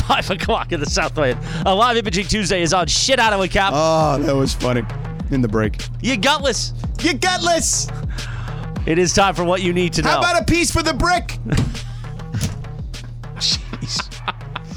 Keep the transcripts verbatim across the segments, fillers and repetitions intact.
five o'clock in the Southland. A live Imaging Tuesday is on Shit Out of a Cap. Oh, that was funny. In the break. You gutless. You gutless. It is time for what you need to know. How about a piece for the brick? Jeez.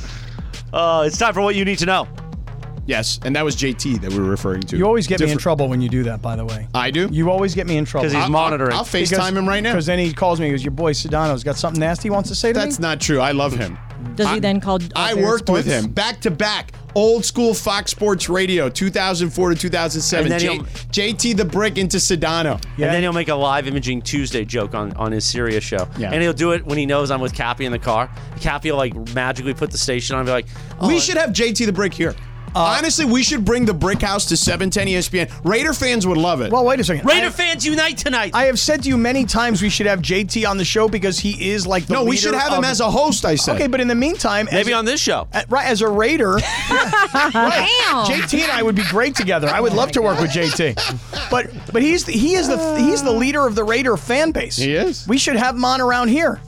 Uh, it's time for what you need to know. Yes, and that was J T that we were referring to. You always get me in Different- trouble when you do that, by the way. I do? You always get me in trouble. Because he's I'll- monitoring. I'll, I'll FaceTime Because- him right now. Because then he calls me, he goes, your boy Sedano's got something nasty he wants to say to That's me? not true. I love him. Does he I- then call? I uh, Barrett worked with Sports? him back to back. Old school Fox Sports Radio, two thousand four to two thousand seven. And then J- he'll- J T the Brick into Sedano. Yeah. And then he'll make a live Imaging Tuesday joke on, on his Sirius show. Yeah. And he'll do it when he knows I'm with Cappy in the car. Cappy will like magically put the station on and be like, oh, We should have J T the Brick here. Honestly, we should bring the Brick House to seven ten E S P N. Raider fans would love it. Well, wait a second. Raider I, fans unite tonight. I have said to you many times we should have J T on the show because he is like the no, we leader should have him of- as a host, I said. Okay, but in the meantime, Maybe as, on this show. uh, right, as a Raider, right, Damn. J T and I would be great together. I would love to work with J T. But but he's the, he is the he's the leader of the Raider fan base. He is. We should have him on around here.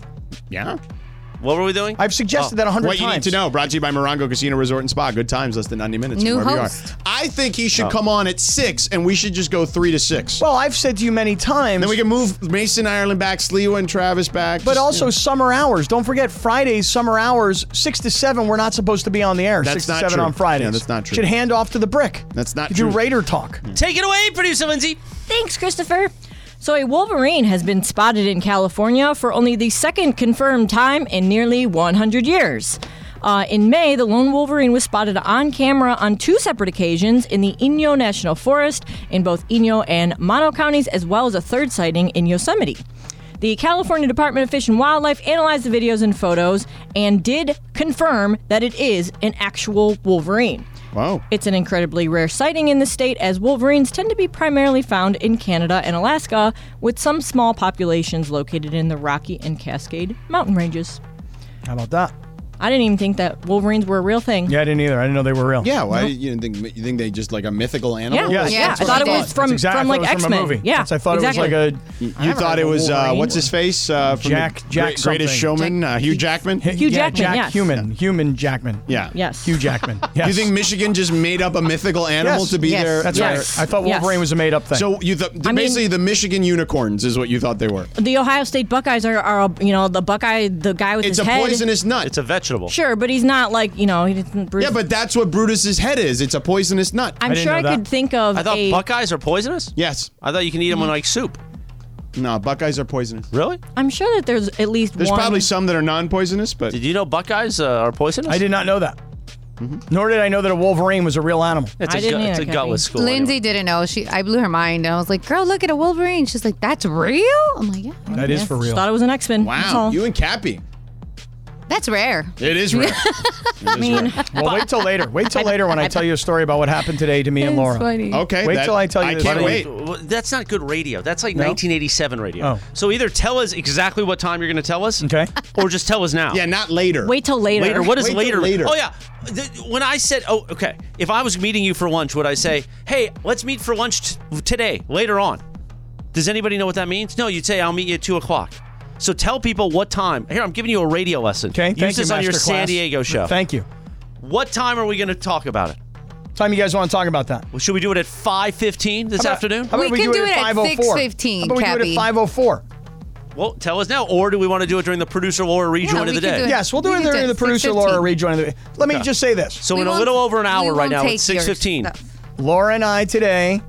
Yeah. What were we doing? I've suggested that a hundred What times. you need to know, brought to you by Morongo Casino Resort and Spa. Good times, less than ninety minutes. New from wherever host. You are. I think he should come on at six, and we should just go three to six. Well, I've said to you many times. Then we can move Mason Ireland back, Sliwa and Travis back. But Just, also you know. summer hours. Don't forget Fridays, summer hours, six to seven. We're not supposed to be on the air. That's six to not seven true. on Fridays. Yeah, that's not true. Should hand off to the Brick. That's not to true. Do Raider talk. Take it away, producer Lindsay. Thanks, Christopher. So a wolverine has been spotted in California for only the second confirmed time in nearly one hundred years. Uh, in May, the lone wolverine was spotted on camera on two separate occasions in the Inyo National Forest in both Inyo and Mono counties, as well as a third sighting in Yosemite. The California Department of Fish and Wildlife analyzed the videos and photos and did confirm that it is an actual wolverine. Wow. It's an incredibly rare sighting in the state, as wolverines tend to be primarily found in Canada and Alaska, with some small populations located in the Rocky and Cascade mountain ranges. How about that? I didn't even think that wolverines were a real thing. Yeah, I didn't either. I didn't know they were real. Yeah, why you didn't think you think they just like a mythical animal? Yeah, Yes, yeah. that's I what thought I it was thought. from, That's exactly- from I like thought it was from a X-Men. movie. Yeah, That's- I thought exactly. it was like You, I you don't thought know, it was uh, Wolverine. what's his face uh, from Jack- the Jack Great- Greatest something. Showman, uh, Hugh Jackman. a Hugh yeah, Jackman, Jack yes. Human, Human Jackman. Yeah. Yes. Hugh Jackman. Yes. You think Michigan just made up a mythical animal Yes. to be Yes. there? That's Yes. right. I thought Yes. Wolverine was a made-up thing. So you th- I mean- basically the Michigan unicorns is what you thought they were. The Ohio State Buckeyes are, are a- you know, the Buckeye, the guy with It's his a head. poisonous nut. It's a vegetable. Sure, but he's not like, you know, he didn't. Bruce. yeah, but that's what Brutus's head is. It's a poisonous nut. I'm I didn't sure I know that. could think of I thought a. Buckeyes are poisonous? Yes. I thought you can eat them in like soup. No, Buckeyes are poisonous. Really? I'm sure that there's at least There's one. probably some that are non-poisonous, but Did you know Buckeyes uh, are poisonous? I did not know that. Nor did I know that a Wolverine was a real animal. It's I a, didn't gut, it's a either, gutless Cappy. school. Lindsay anyway. didn't know. She, I blew her mind, and I was like, "Girl, look at a wolverine." She's like, "That's real." I'm like, "Yeah, That is Yeah, for just real. thought it was an X-Men. That's wow, all. you and Cappy. that's rare." It is rare. I mean, Well, wait till later. Wait till later when I tell you a story about what happened today to me and Laura. It's funny. Okay. Wait that- till I tell you I this can't story. wait. Well, that's not good radio. That's like No? nineteen eighty-seven radio. Oh. So either tell us exactly what time you're going to tell us, Okay. or just tell us now. Yeah, not later. wait till later. Later. What is Wait till later? later. Oh yeah. The- when I said, oh, okay. If I was meeting you for lunch, would I say, hey, let's meet for lunch t- today, later on? Does anybody know what that means? No, you'd say, I'll meet you at two o'clock. So tell people what time. Here, I'm giving you a radio lesson. Okay. Use Thank this you, on your Master San Class. Diego show. Thank you. What time are we going to talk about it? Time you guys want to talk about that? Well, should we do it at five fifteen this How about- afternoon? How about We can do it at five oh four? six fifteen, How about we do it Cappy. at five oh four? Well, tell us now. Or do we want to do it during the producer Laura rejoin Yeah, of we the can day? do it. Yes, we'll do We it can do during it the at producer six Laura fifteen. rejoining. The, let me Okay. just say this. So We in a won't- little over an we hour right won't now, take it's six fifteen. your stuff. Laura and I today,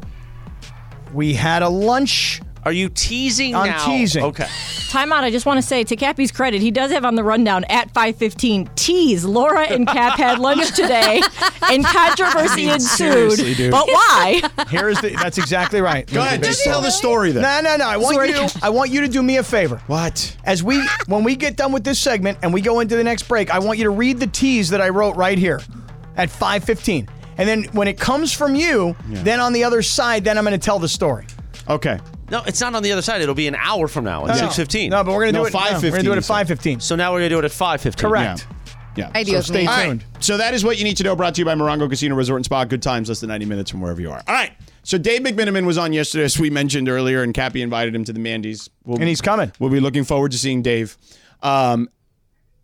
we had a lunch Are you teasing I'm now? teasing. Okay. Time out. I just want to say, to Cappy's credit, he does have on the rundown at five fifteen. Tease. Laura and Cap had lunch today, and controversy seriously, ensued. dude. But why? Here is the. That's exactly right. Go ahead, just tell the story then. No, no, no. I want Sorry. you. I want you to do me a favor. What? As we, when we get done with this segment and we go into the next break, I want you to read the tease that I wrote right here at five fifteen. And then when it comes from you, then on the other side, then I'm going to tell the story. Okay. No, it's not on the other side. It'll be an hour from now at No, six fifteen. No, but we're going to No, do it. no, We're going to do it five fifteen, at five fifteen. So now we're going to do it at five fifteen. Correct. Yeah. Ideal. So stay All right. tuned. So that is what you need to know. Brought to you by Morongo Casino Resort and Spa. Good times, less than ninety minutes from wherever you are. All right. So Dave McMiniman was on yesterday, as we mentioned earlier, and Cappy invited him to the Mandy's. We'll, And he's coming. We'll be looking forward to seeing Dave. Um,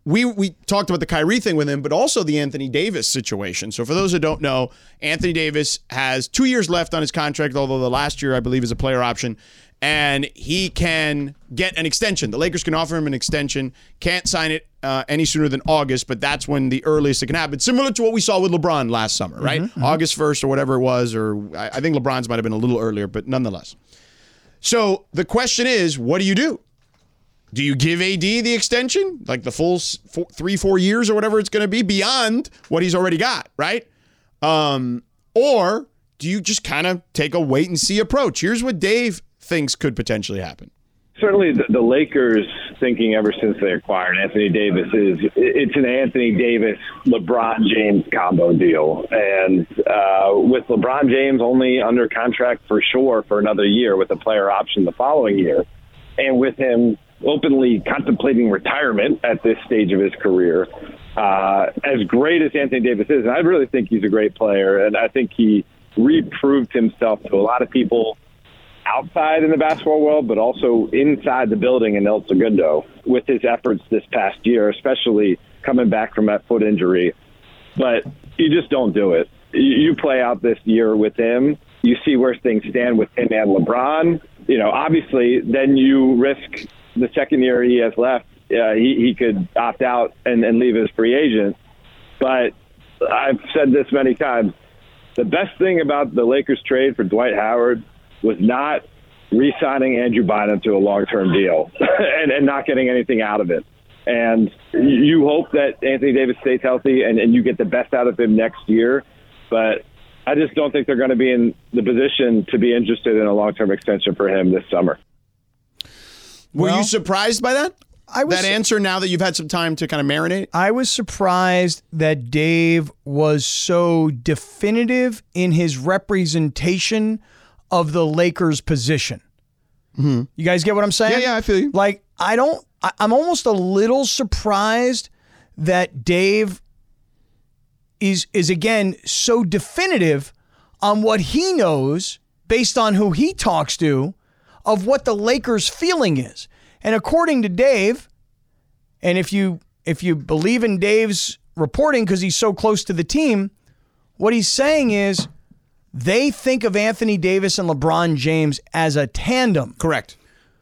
we we talked about the Kyrie thing with him, but also the Anthony Davis situation. So for those who don't know, Anthony Davis has two years left on his contract, although the last year, I believe, is a player option. And he can get an extension. The Lakers can offer him an extension. Can't sign it uh, any sooner than August, but that's when the earliest it can happen. Similar to what we saw with LeBron last summer, right? Mm-hmm, August first or whatever it was, or I, I think LeBron's might have been a little earlier, but nonetheless. So the question is, what do you do? Do you give A D the extension, like the full four, three, four years or whatever it's going to be beyond what he's already got, right? Um, or do you just kind of take a wait and see approach? Here's what Dave thinks could potentially happen. Certainly the, the Lakers thinking ever since they acquired Anthony Davis is it's an Anthony Davis, LeBron James combo deal. And uh, with LeBron James only under contract for sure for another year with a player option the following year, and with him openly contemplating retirement at this stage of his career, uh, as great as Anthony Davis is, and I really think he's a great player, and I think he reproved himself to a lot of people outside in the basketball world, but also inside the building in El Segundo with his efforts this past year, especially coming back from that foot injury. But you just don't do it. You play out this year with him. You see where things stand with him and LeBron. You know, obviously, then you risk the second year he has left. Uh, he, he could opt out and, and leave as free agent. But I've said this many times. The best thing about the Lakers trade for Dwight Howard was not re-signing Andrew Bynum to a long-term deal and, and not getting anything out of it. And you hope that Anthony Davis stays healthy and, and you get the best out of him next year. But I just don't think they're going to be in the position to be interested in a long-term extension for him this summer. Were Well, you surprised by that? I was that answer now that you've had some time to kind of marinate? I was surprised that Dave was so definitive in his representation of the Lakers' position. Mm-hmm. You guys get what I'm saying? Yeah, yeah, I feel you. Like, I don't, I, I'm almost a little surprised that Dave is, is again, so definitive on what he knows based on who he talks to of what the Lakers' feeling is. And according to Dave, and if you if you believe in Dave's reporting because he's so close to the team, what he's saying is they think of Anthony Davis and LeBron James as a tandem. Correct.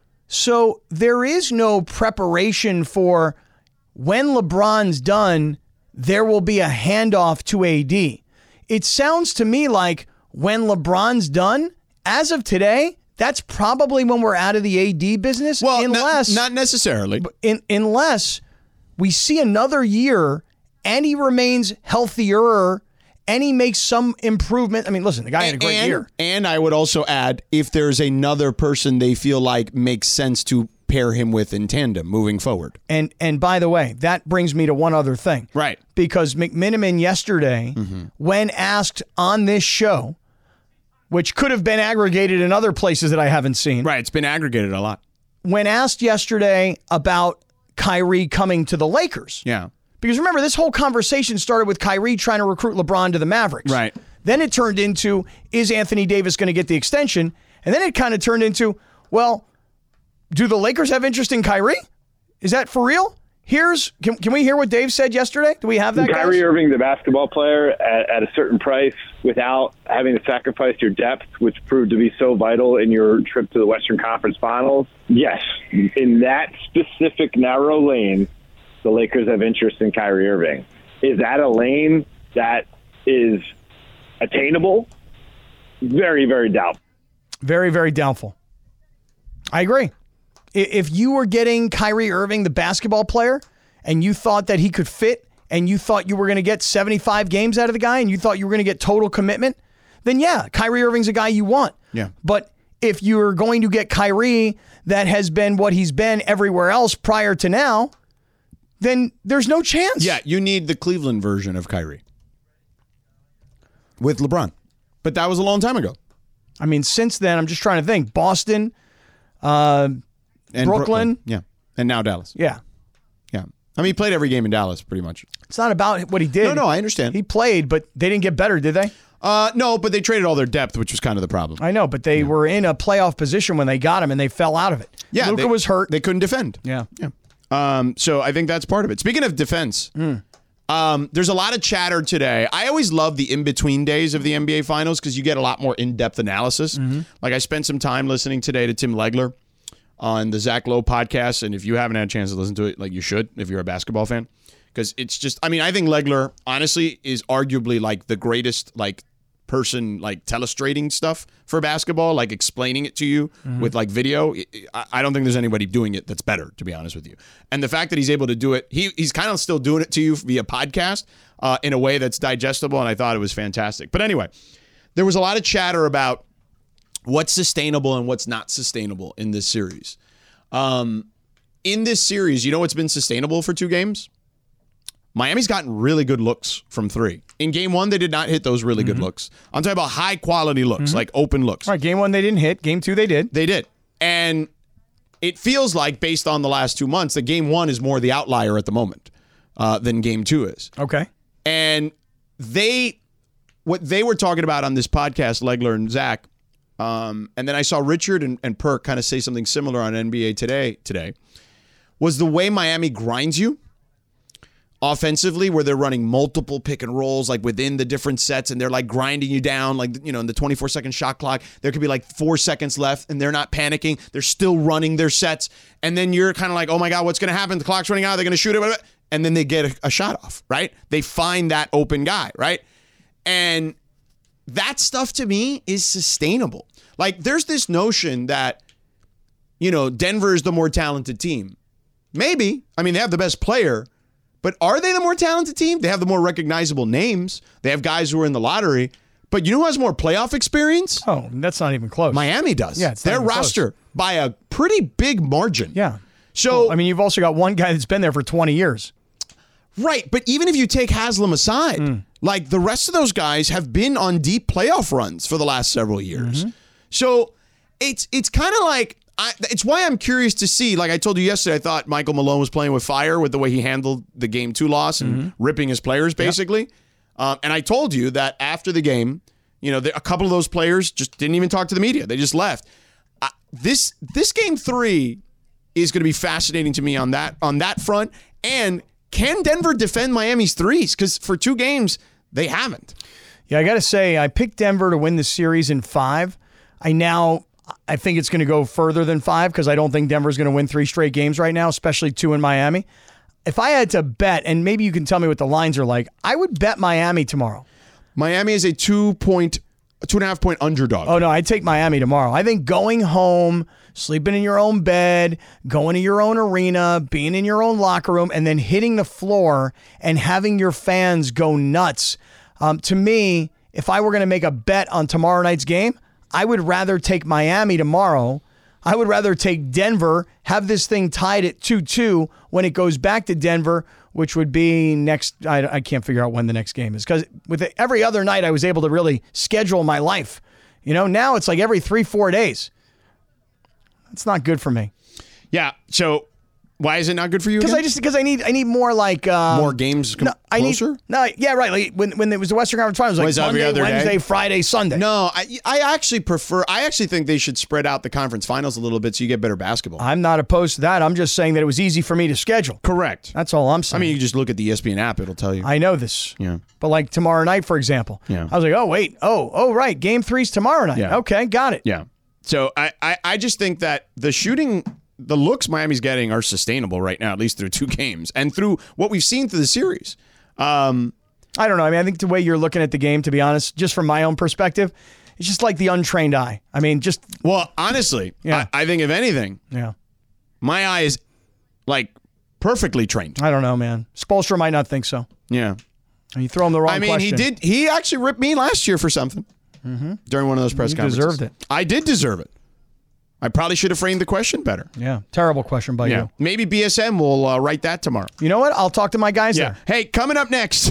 So there is no preparation for when LeBron's done, there will be a handoff to A D. It sounds to me like when LeBron's done, as of today, that's probably when we're out of the A D business. Well, unless, not, not necessarily. in, unless we see another year and he remains healthier and he makes some improvement. I mean, listen, the guy had a great and, year. And I would also add, if there's another person they feel like makes sense to pair him with in tandem moving forward. And and by the way, that brings me to one other thing. Right. Because McMenamin yesterday, mm-hmm. when asked on this show, which could have been aggregated in other places that I haven't seen. Right, it's been aggregated a lot. When asked yesterday about Kyrie coming to the Lakers. Yeah. Because remember, this whole conversation started with Kyrie trying to recruit LeBron to the Mavericks. Right. Then it turned into, is Anthony Davis going to get the extension? And then it kind of turned into, well, do the Lakers have interest in Kyrie? Is that for real? Here's, can, can we hear what Dave said yesterday? Do we have that, Kyrie guys? Irving, the basketball player, at, at a certain price without having to sacrifice your depth, which proved to be so vital in your trip to the Western Conference Finals? Yes. In that specific narrow lane, the Lakers have interest in Kyrie Irving. Is that a lane that is attainable? Very, very doubtful. Very, very doubtful. I agree. If you were getting Kyrie Irving, the basketball player, and you thought that he could fit, and you thought you were going to get seventy-five games out of the guy, and you thought you were going to get total commitment, then yeah, Kyrie Irving's a guy you want. Yeah. But if you're going to get Kyrie that has been what he's been everywhere else prior to now, then there's no chance. Yeah, you need the Cleveland version of Kyrie with LeBron. But that was a long time ago. I mean, since then, I'm just trying to think. Boston, uh, And Brooklyn. Yeah. And now Dallas. Yeah. Yeah. I mean, he played every game in Dallas pretty much. It's not about what he did. No, no, I understand. He played, but they didn't get better, did they? Uh, no, but they traded all their depth, which was kind of the problem. I know, but they yeah. were in a playoff position when they got him, and they fell out of it. Yeah, Luka they, was hurt. They couldn't defend. Yeah. Yeah. Um, so I think that's part of it. Speaking of defense, Mm. um, there's a lot of chatter today. I always love the in-between days of the N B A Finals because you get a lot more in-depth analysis. Mm-hmm. Like I spent some time listening today to Tim Legler on the Zach Lowe podcast, and if you haven't had a chance to listen to it, like you should if you're a basketball fan. Because it's just, I mean, I think Legler, honestly, is arguably like the greatest like person like telestrating stuff for basketball, like explaining it to you Mm-hmm. with like video. I, I don't think there's anybody doing it that's better, to be honest with you. And the fact that he's able to do it, he he's kind of still doing it to you via podcast uh, in a way that's digestible, and I thought it was fantastic. But anyway, there was a lot of chatter about what's sustainable and what's not sustainable in this series. Um, in this series, you know what's been sustainable for two games? Miami's gotten really good looks from three. In game one, they did not hit those really good looks. I'm talking about high quality looks, like open looks. All right, game one they didn't hit. Game two they did. They did. And it feels like, based on the last two months, that game one is more the outlier at the moment uh, than game two is. Okay. And they, what they were talking about on this podcast, Legler and Zach, um, and then I saw Richard and, and Perk kind of say something similar on N B A Today today, was the way Miami grinds you offensively, where they're running multiple pick and rolls like within the different sets, and they're like grinding you down, like, you know, in the twenty-four second shot clock, there could be like four seconds left and they're not panicking. They're still running their sets. And then you're kind of like, oh my God, what's going to happen? The clock's running out. They're going to shoot it. And then they get a, a shot off, right? They find that open guy, right? And that stuff to me is sustainable. Like, there's this notion that, you know, Denver is the more talented team. Maybe. I mean, they have the best player. But are they the more talented team? They have the more recognizable names. They have guys who are in the lottery. But you know who has more playoff experience? Oh, that's not even close. Miami does. Yeah, it's not their even close. roster by a pretty big margin. Yeah. So, Well, I mean, you've also got one guy that's been there for twenty years. right. But even if you take Haslam aside, Mm. like the rest of those guys have been on deep playoff runs for the last several years. Mm-hmm. So it's it's kind of like, I, it's why I'm curious to see, like I told you yesterday, I thought Michael Malone was playing with fire with the way he handled the game two loss and Mm-hmm. ripping his players, basically. Um, and I told you that after the game, you know, the, a couple of those players just didn't even talk to the media. They just left. Uh, this this game three is going to be fascinating to me on that on that front. And can Denver defend Miami's threes? Because for two games, they haven't. Yeah, I got to say, I picked Denver to win the series in five. I now, I think it's going to go further than five because I don't think Denver's going to win three straight games right now, especially two in Miami. If I had to bet, and maybe you can tell me what the lines are like, I would bet Miami tomorrow. Miami is a two point, two and a half point underdog. Oh, no, I'd take Miami tomorrow. I think going home, sleeping in your own bed, going to your own arena, being in your own locker room, and then hitting the floor and having your fans go nuts. Um, to me, if I were going to make a bet on tomorrow night's game, I would rather take Miami tomorrow. I would rather take Denver, have this thing tied at two two when it goes back to Denver, which would be next. I, I can't figure out when the next game is because with every other night I was able to really schedule my life. You know, now it's like every three, four days. It's not good for me. Yeah. So why is it not good for you? Because again? I just because I need I need more like um, more games com- no, I closer. Need, no, yeah, right. Like when when it was the Western Conference Finals, like Was every Monday, other day? Wednesday, Friday, Sunday. No, I I actually prefer. I actually think they should spread out the conference finals a little bit so you get better basketball. I'm not opposed to that. I'm just saying that it was easy for me to schedule. Correct. That's all I'm I saying. mean, you just look at the E S P N app; it'll tell you. I know this. Yeah. But like tomorrow night, for example, Yeah. I was like, oh wait, oh oh right, game three's tomorrow night. Yeah. Okay, got it. Yeah. So I, I I just think that the shooting. The looks Miami's getting are sustainable right now, at least through two games and through what we've seen through the series. Um, I don't know. I mean, I think the way you're looking at the game, to be honest, just from my own perspective, it's just like the untrained eye. I mean, just well, honestly, Yeah. I, I think if anything, yeah. my eye is like perfectly trained. I don't know, man. Spoelstra might not think so. Yeah. You throw him the wrong I mean, question. he did. He actually ripped me last year for something during one of those press You conferences. deserved it. I did deserve it. I probably should have framed the question better. Yeah, terrible question by you. Maybe B S M will uh, write that tomorrow. You know what? I'll talk to my guys Yeah. there. Hey, coming up next.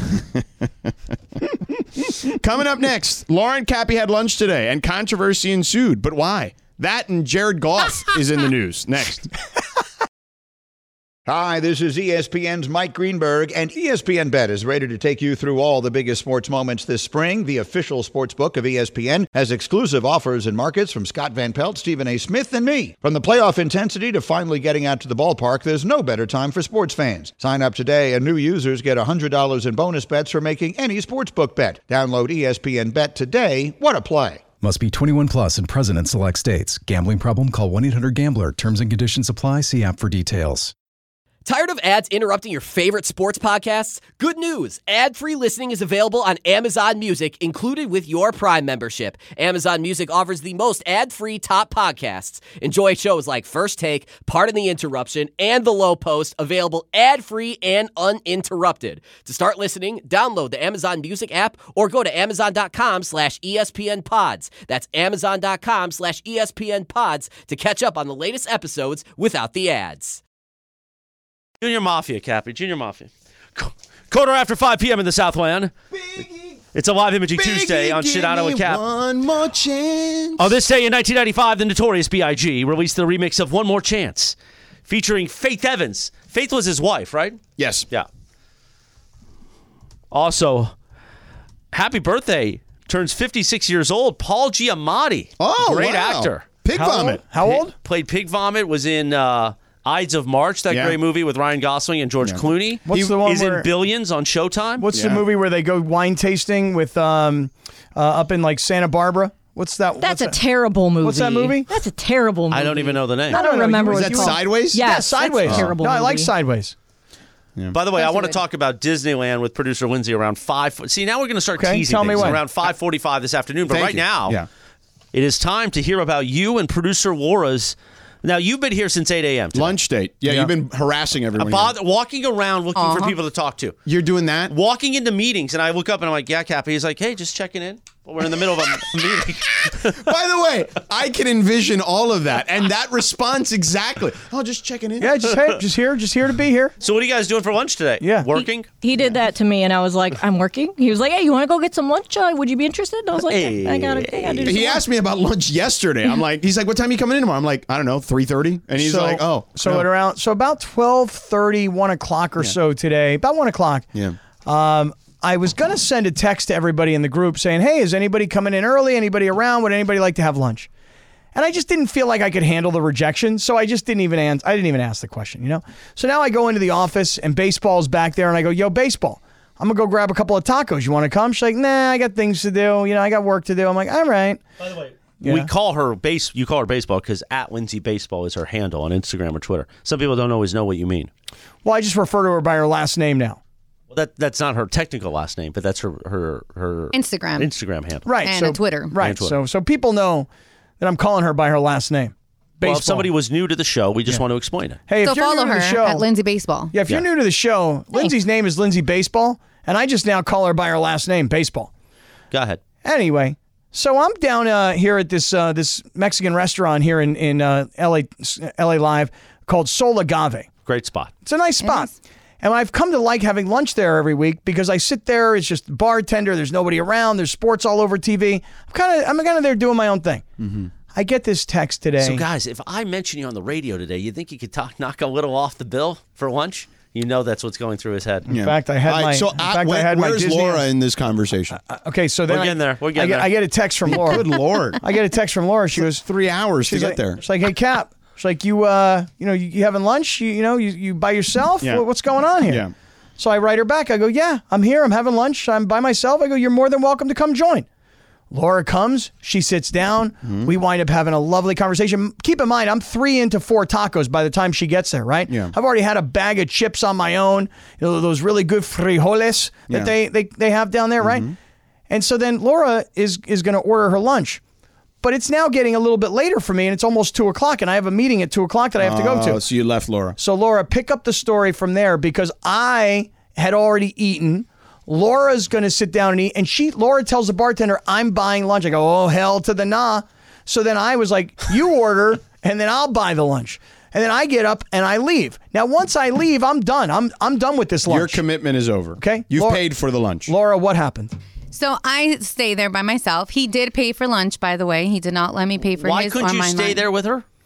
coming up next. Lauren Cappy had lunch today and controversy ensued. But why? That and Jared Goff is in the news. Next. Hi, this is E S P N's Mike Greenberg, and E S P N Bet is ready to take you through all the biggest sports moments this spring. The official sports book of E S P N has exclusive offers and markets from Scott Van Pelt, Stephen A. Smith, and me. From the playoff intensity to finally getting out to the ballpark, there's no better time for sports fans. Sign up today, and new users get one hundred dollars in bonus bets for making any sportsbook bet. Download E S P N Bet today. What a play. Must be twenty-one plus and present in select states. Gambling problem? Call one eight hundred gambler. Terms and conditions apply. See app for details. Tired of ads interrupting your favorite sports podcasts? Good news! Ad-free listening is available on Amazon Music, included with your Prime membership. Amazon Music offers the most ad-free top podcasts. Enjoy shows like First Take, Pardon the Interruption, and The Low Post, available ad-free and uninterrupted. To start listening, download the Amazon Music app or go to amazon.com slash ESPN pods. That's amazon.com slash ESPN pods to catch up on the latest episodes without the ads. Junior Mafia, Cappy. Junior Mafia. Quarter after five p.m. in the Southland. Biggie, it's a live imaging Biggie, Tuesday on Shadano and Cap. One more chance. On this day in nineteen ninety-five, the Notorious B I G released the remix of One More Chance, featuring Faith Evans. Faith was his wife, right? Yes. Yeah. Also, happy birthday. Turns fifty-six years old. Paul Giamatti. Oh, great wow. actor. Pig How Vomit. old? How old? Played Pig Vomit. Was in uh, Ides of March, that Yeah. great movie with Ryan Gosling and George Yeah. Clooney. What's he the one is where- in Billions on Showtime. What's the Yeah. movie where they go wine tasting with um uh, up in like Santa Barbara? What's that? That's what's a that? terrible movie. What's that movie? That's a terrible movie. I don't even know the name. I don't know. remember Was what that you call it. Sideways? Yes, Yeah, that's Sideways. a terrible No, I like movie. Sideways. By the way, I That's want to right. talk about Disneyland with producer Lindsay around five. See, now we're going to start Okay, teasing tell me things when. around five forty-five this afternoon. But Thank right you. now, Yeah. it is time to hear about you and producer Laura's. Now, you've been here since eight a.m. today. Lunch date. Yeah, Yeah. you've been harassing everyone. Bother, walking around looking for people to talk to. You're doing that? Walking into meetings, and I look up and I'm like, yeah, Cappy. He's like, hey, just checking in. Well, we're in the middle of a meeting. By the way, I can envision all of that and that response exactly. Oh, just checking in. Yeah, just hey, just here, just here to be here. So what are you guys doing for lunch today? Yeah. Working? He did that to me, and I was like, I'm working. He was like, hey, you want to go get some lunch? Uh, would you be interested? And I was like, Hey. I gotta, I gotta do some He lunch. asked me about lunch yesterday. I'm like, he's like, what time are you coming in tomorrow? I'm like, I don't know, three thirty. And he's so, like, oh. so no. at around so about twelve thirty, one o'clock or so today, about one o'clock. Yeah. Um, I was gonna send a text to everybody in the group saying, "Hey, is anybody coming in early? Anybody around? Would anybody like to have lunch?" And I just didn't feel like I could handle the rejection, so I just didn't even answer. I didn't even ask the question, you know. So now I go into the office and baseball's back there, and I go, "Yo, baseball, I'm gonna go grab a couple of tacos. You want to come?" She's like, "Nah, I got things to do. You know, I got work to do." I'm like, "All right." By the way, Yeah. we call her base. You call her baseball because at Lindsay Baseball is her handle on Instagram or Twitter. Some people don't always know what you mean. Well, I just refer to her by her last name now. Well, that that's not her technical last name, but that's her her her Instagram. Instagram handle. Right. And so, a Twitter. Right. And Twitter. So so people know that I'm calling her by her last name. Baseball. Well, if somebody was new to the show, we just want to explain it. Hey, So if you're follow new to her the show, at Lindsay Baseball. yeah, if you're Yeah. new to the show, Lindsay's name is Lindsay Baseball, and I just now call her by her last name, Baseball. Go ahead. Anyway, so I'm down uh, here at this uh, this Mexican restaurant here in in uh, L A L A Live called Sol Agave. Great spot. It's a nice spot. is. And I've come to like having lunch there every week because I sit there, it's just bartender, there's nobody around, there's sports all over T V. I'm kind of I'm kind of there doing my own thing. Mm-hmm. I get this text today. So, guys, if I mention you on the radio today, you think you could talk, knock a little off the bill for lunch? You know that's what's going through his head. In fact, I had All right, my So, in uh, fact, where- I had my where's Disney. Laura in this conversation? Okay, so then We're I- getting there. We're getting I get, there. I get a text from Laura. Good Lord. I get a text from Laura. She goes, Three hours to she's get like, there. She's like, hey, Cap. She's like, you, uh, you know, you, you having lunch? You, you know, you, you by yourself? Yeah. What- What's going on here? Yeah. So I write her back. I go, yeah, I'm here. I'm having lunch. I'm by myself. I go, you're more than welcome to come join. Laura comes. She sits down. Mm-hmm. We wind up having a lovely conversation. Keep in mind, I'm three into four tacos by the time she gets there, right? Yeah. I've already had a bag of chips on my own. You know, those really good frijoles that Yeah. they, they, they have down there, right? And so then Laura is is going to order her lunch. But it's now getting a little bit later for me, and it's almost two o'clock, and I have a meeting at two o'clock that I have to go Oh, to. so you left Laura. So, Laura, pick up the story from there because I had already eaten. Laura's going to sit down and eat. And she, Laura tells the bartender, I'm buying lunch. I go, oh, hell to the nah. So then I was like, you order, and then I'll buy the lunch. And then I get up and I leave. Now, once I leave, I'm done. I'm I'm done with this lunch. Your commitment is over. Okay. You've Laura- paid for the lunch. Laura, what happened? So I stay there by myself. He did pay for lunch, by the way. He did not let me pay for Why his couldn't or you my stay lunch. there with her?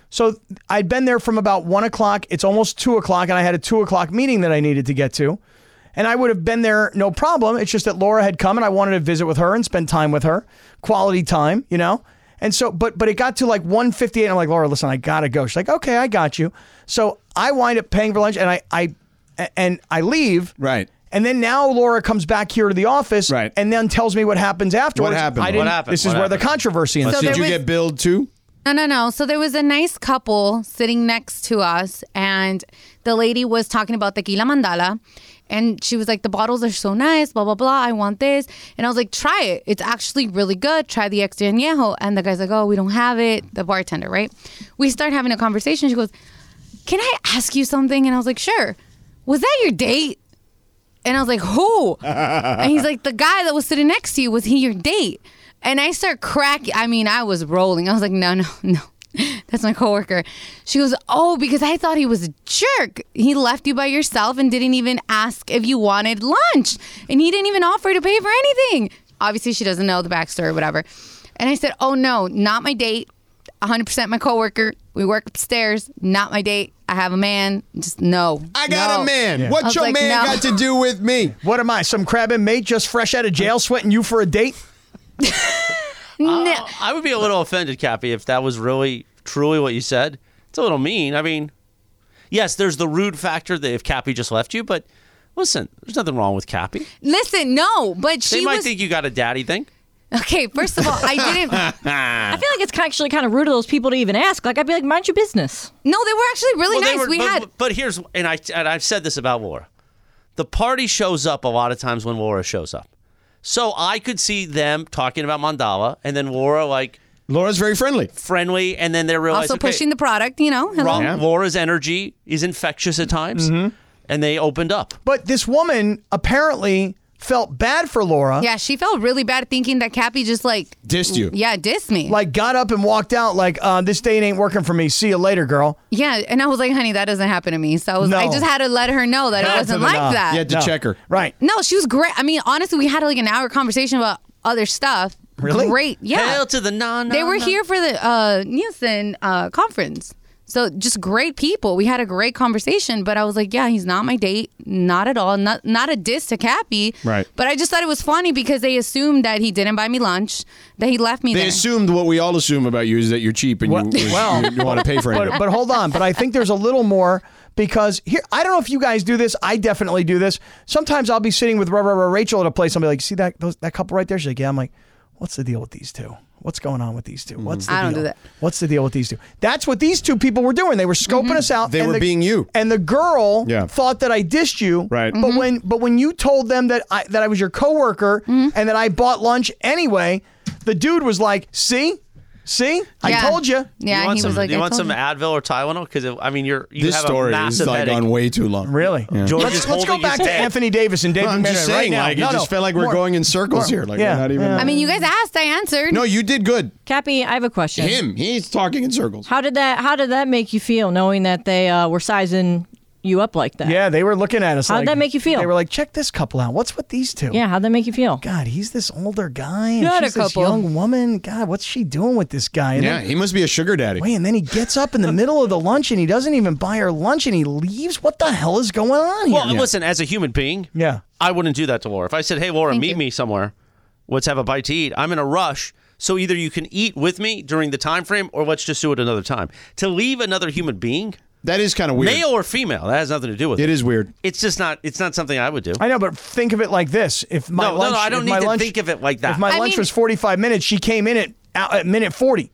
So I'd been there from about one o'clock. It's almost two o'clock, and I had a two o'clock meeting that I needed to get to. And I would have been there no problem. It's just that Laura had come, and I wanted to visit with her and spend time with her, quality time, you know. And so, but but it got to like one fifty-eight. And I'm like, Laura, listen, I gotta go. She's like, okay, I got you. So I wind up paying for lunch, and I I and I leave. Right. And then now Laura comes back here to the office, right. and then tells me what happens afterwards. What happened? I didn't, What happened? This is What where the happened? controversy So ensued. Did there you was- get billed too? No, no, no. So there was a nice couple sitting next to us, and the lady was talking about tequila mandala, and she was like, the bottles are so nice, blah, blah, blah. I want this. And I was like, try it. It's actually really good. Try the extra añejo. And the guy's like, oh, we don't have it. The bartender, right? We start having a conversation. She goes, can I ask you something? And I was like, sure. Was that your date? And I was like, who? And he's like, the guy that was sitting next to you, was he your date? And I start cracking. I mean, I was rolling. I was like, no, no, no. That's my coworker. She goes, oh, because I thought he was a jerk. He left you by yourself and didn't even ask if you wanted lunch. And he didn't even offer to pay for anything. Obviously, she doesn't know the backstory or whatever. And I said, oh, no, not my date. one hundred percent my coworker. We work upstairs. Not my date. I have a man. Just no. I got No. a man. Yeah. I What's was your like, man no. got to do with me? What am I, some crabbing mate just fresh out of jail sweating you for a date? No. Uh, I would be a little offended, Cappy, if that was really, truly what you said. It's a little mean. I mean, yes, there's the rude factor that if Cappy just left you, but listen, there's nothing wrong with Cappy. Listen, no, but she They might was think you got a daddy thing. okay. First of all, I didn't. I feel like it's actually kind of rude of those people to even ask. Like, I'd be like, mind your business. No, they were actually really Well, they nice. were- we but, had. but here's, and I and I've said this about Laura. The party shows up a lot of times when Laura shows up. So I could see them talking about Mandala, and then Laura like Laura's very friendly. friendly, and then they realize Also okay, pushing the product, you know. Hello. Ron- Yeah. Laura's energy is infectious at times, and they opened up. But this woman apparently felt bad for Laura. Yeah, she felt really bad thinking that Cappy just like Dissed you. Yeah, dissed me. Like got up and walked out like, uh, this date ain't working for me. See you later, girl. yeah, and I was like, honey, that doesn't happen to me. So I was, No. I just had to let her know that it Had wasn't to like know. that. You had to No. check her. Right. No, she was great. I mean, honestly, we had like an hour conversation about other stuff. Really? Great. Yeah. Hail to the non. They were here for the uh, Nielsen uh, conference. So just great people. We had a great conversation, but I was like, yeah, he's not my date. Not at all. Not not a diss to Cappy. Right. But I just thought it was funny because they assumed that he didn't buy me lunch, that he left me They there. assumed what we all assume about you is that you're cheap and Well- you, well- you, you want to pay for anything. But, but hold on. But I think there's a little more because here, I don't know if you guys do this. I definitely do this. Sometimes I'll be sitting with Rachel at a place. I'll be like, see that those, that couple right there? She's like, yeah. I'm like, what's the deal with these two? What's going on with these two? What's the I don't deal? do that. What's the deal with these two? That's what these two people were doing. They were scoping us out. They and were the- being you. And the girl Yeah. thought that I dissed you. Right. But when but when you told them that I that I was your coworker and that I bought lunch anyway, the dude was like, see? See? I Yeah. told you. Yeah, you want he some, was like, do you I want told some you. Advil or Tylenol? Because I mean, you're you this have story a is massive like headache. on way too long. Really? George let's is let's go holding back his to head. Anthony Davis and David No, I'm Minute just saying, right now. like, it No, just no. felt like we're More- going in circles more- here. Like, yeah, we're not even. yeah. I mean, you guys asked, I answered. No, you did good. Cappy, I have a question. Him, he's talking in circles. How did that How did that make you feel, knowing that they uh, were sizing you up like that? Yeah, they were looking at us. How'd like- that make you feel? They were like, check this couple out. What's with these two? Yeah, how'd that make you feel? God, he's this older guy. And Not a she's this couple. young woman. God, what's she doing with this guy? And Yeah, then, he must be a sugar daddy. wait, and then he gets up in the middle of the lunch and he doesn't even buy her lunch and he leaves. What the hell is going on here? Well, listen, as a human being, yeah. I wouldn't do that to Laura. If I said, "Hey, Laura, Thank meet you. me somewhere. Let's have a bite to eat." I'm in a rush, so either you can eat with me during the time frame, or let's just do it another time. To leave another human being, That is kind of weird. male or female, that has nothing to do with it. It is weird. It's just not. It's not something I would do. I know, but think of it like this. If my No, no, lunch, no, I don't if need my to lunch- think of it like that. If my I lunch mean- was forty-five minutes, she came in at, at minute forty.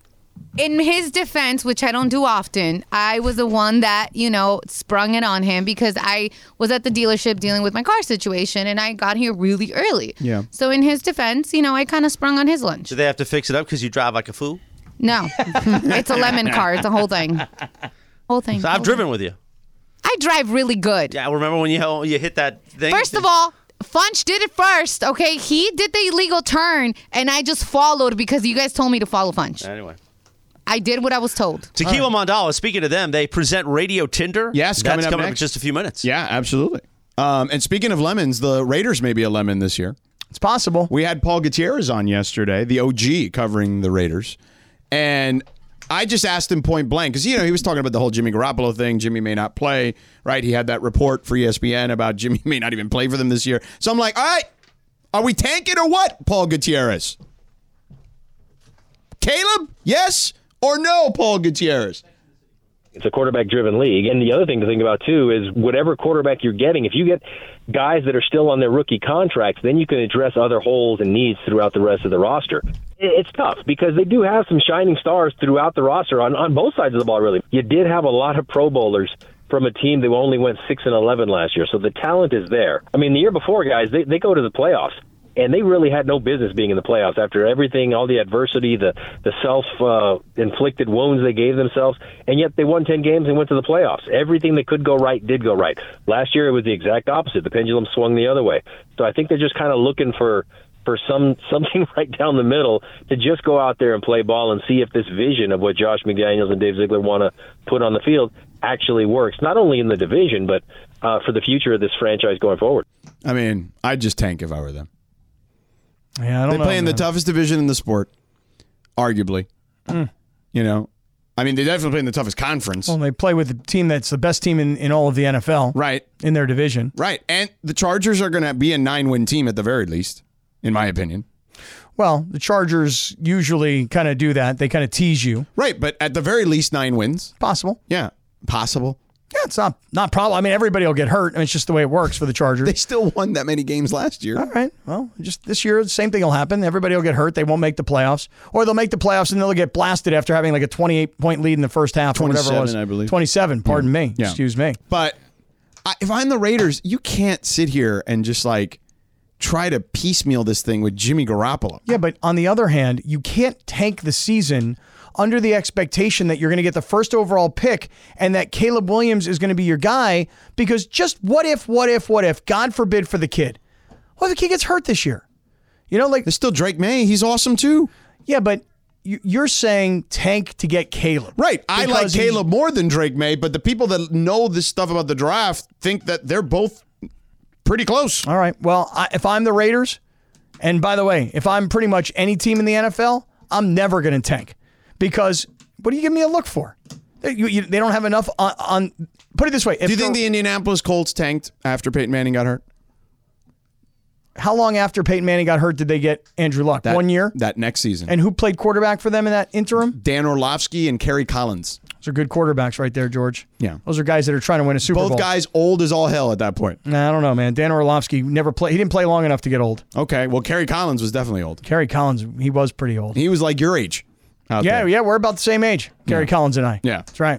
In his defense, which I don't do often, I was the one that, you know, sprung it on him because I was at the dealership dealing with my car situation and I got here really early. Yeah. So in his defense, you know, I kind of sprung on his lunch. Do they have to fix it up because you drive like a fool? No, it's a lemon car. It's a whole thing. Whole thing. So I've whole driven thing. with you. I drive really good. Yeah, remember when you you hit that thing? First of all, Funch did it first, okay? He did the illegal turn, and I just followed because you guys told me to follow Funch. Anyway. I did what I was told. Tequila Mandala, speaking of them, they present Radio Tinder. Yes, That's coming up coming up in next. just a few minutes. Yeah, absolutely. Um, and speaking of lemons, the Raiders may be a lemon this year. It's possible. We had Paul Gutierrez on yesterday, the O G covering the Raiders. And I just asked him point blank because, you know, he was talking about the whole Jimmy Garoppolo thing. Jimmy may not play, right? He had that report for E S P N about Jimmy may not even play for them this year. So I'm like, all right, are we tanking or what, Paul Gutierrez? Caleb, yes or no, Paul Gutierrez? It's a quarterback-driven league. And the other thing to think about, too, is whatever quarterback you're getting, if you get guys that are still on their rookie contracts, then you can address other holes and needs throughout the rest of the roster. It's tough because they do have some shining stars throughout the roster on, on both sides of the ball, really. You did have a lot of Pro Bowlers from a team that only went six and eleven last year, so the talent is there. I mean, the year before, guys, they, they go to the playoffs. And they really had no business being in the playoffs after everything, all the adversity, the the self-inflicted uh, wounds they gave themselves. And yet they won ten games and went to the playoffs. Everything that could go right did go right. Last year it was the exact opposite. The pendulum swung the other way. So I think they're just kind of looking for for some something right down the middle to just go out there and play ball and see if this vision of what Josh McDaniels and Dave Ziegler want to put on the field actually works, not only in the division, but uh, for the future of this franchise going forward. I mean, I'd just tank if I were them. Yeah, I don't they know. play in the man. toughest division in the sport, arguably. Mm. You know, I mean, they definitely play in the toughest conference. Well, they play with the team that's the best team in, in all of the N F L. Right. In their division. Right. And the Chargers are going to be a nine-win team at the very least, in my opinion. Well, the Chargers usually kind of do that. They kind of tease you. Right, but at the very least, nine wins. Possible. Yeah, possible. Yeah, it's not not problem. I mean, everybody will get hurt. I mean, it's just the way it works for the Chargers. They still won that many games last year. All right. Well, just this year, the same thing will happen. Everybody will get hurt. They won't make the playoffs. Or they'll make the playoffs and they'll get blasted after having like a twenty-eight point lead in the first half or whatever it was. I believe. twenty-seven, pardon yeah. me. Yeah. Excuse me. But I, if I'm the Raiders, you can't sit here and just like try to piecemeal this thing with Jimmy Garoppolo. Yeah, but on the other hand, you can't tank the season under the expectation that you're going to get the first overall pick and that Caleb Williams is going to be your guy, because just what if, what if, what if, God forbid for the kid. What if the kid gets hurt this year? You know, like... There's still Drake May. He's awesome too. Yeah, but you're saying tank to get Caleb. Right. I like Caleb more than Drake May, but the people that know this stuff about the draft think that they're both pretty close. All right. Well, I, if I'm the Raiders, and by the way, if I'm pretty much any team in the N F L, I'm never going to tank. Because what do you give me a look for? They, you, you, they don't have enough on, on. Put it this way. If do you think the Indianapolis Colts tanked after Peyton Manning got hurt? How long after Peyton Manning got hurt did they get Andrew Luck? That, One year? That next season. And who played quarterback for them in that interim? Dan Orlovsky and Kerry Collins. Those are good quarterbacks right there, George. Yeah. Those are guys that are trying to win a Super Both Bowl. Both guys old as all hell at that point. Nah, I don't know, man. Dan Orlovsky never played. He didn't play long enough to get old. Okay. Well, Kerry Collins was definitely old. Kerry Collins, he was pretty old. He was like your age. Yeah, there. yeah, we're about the same age. Kerry yeah. Collins and I. Yeah. That's right.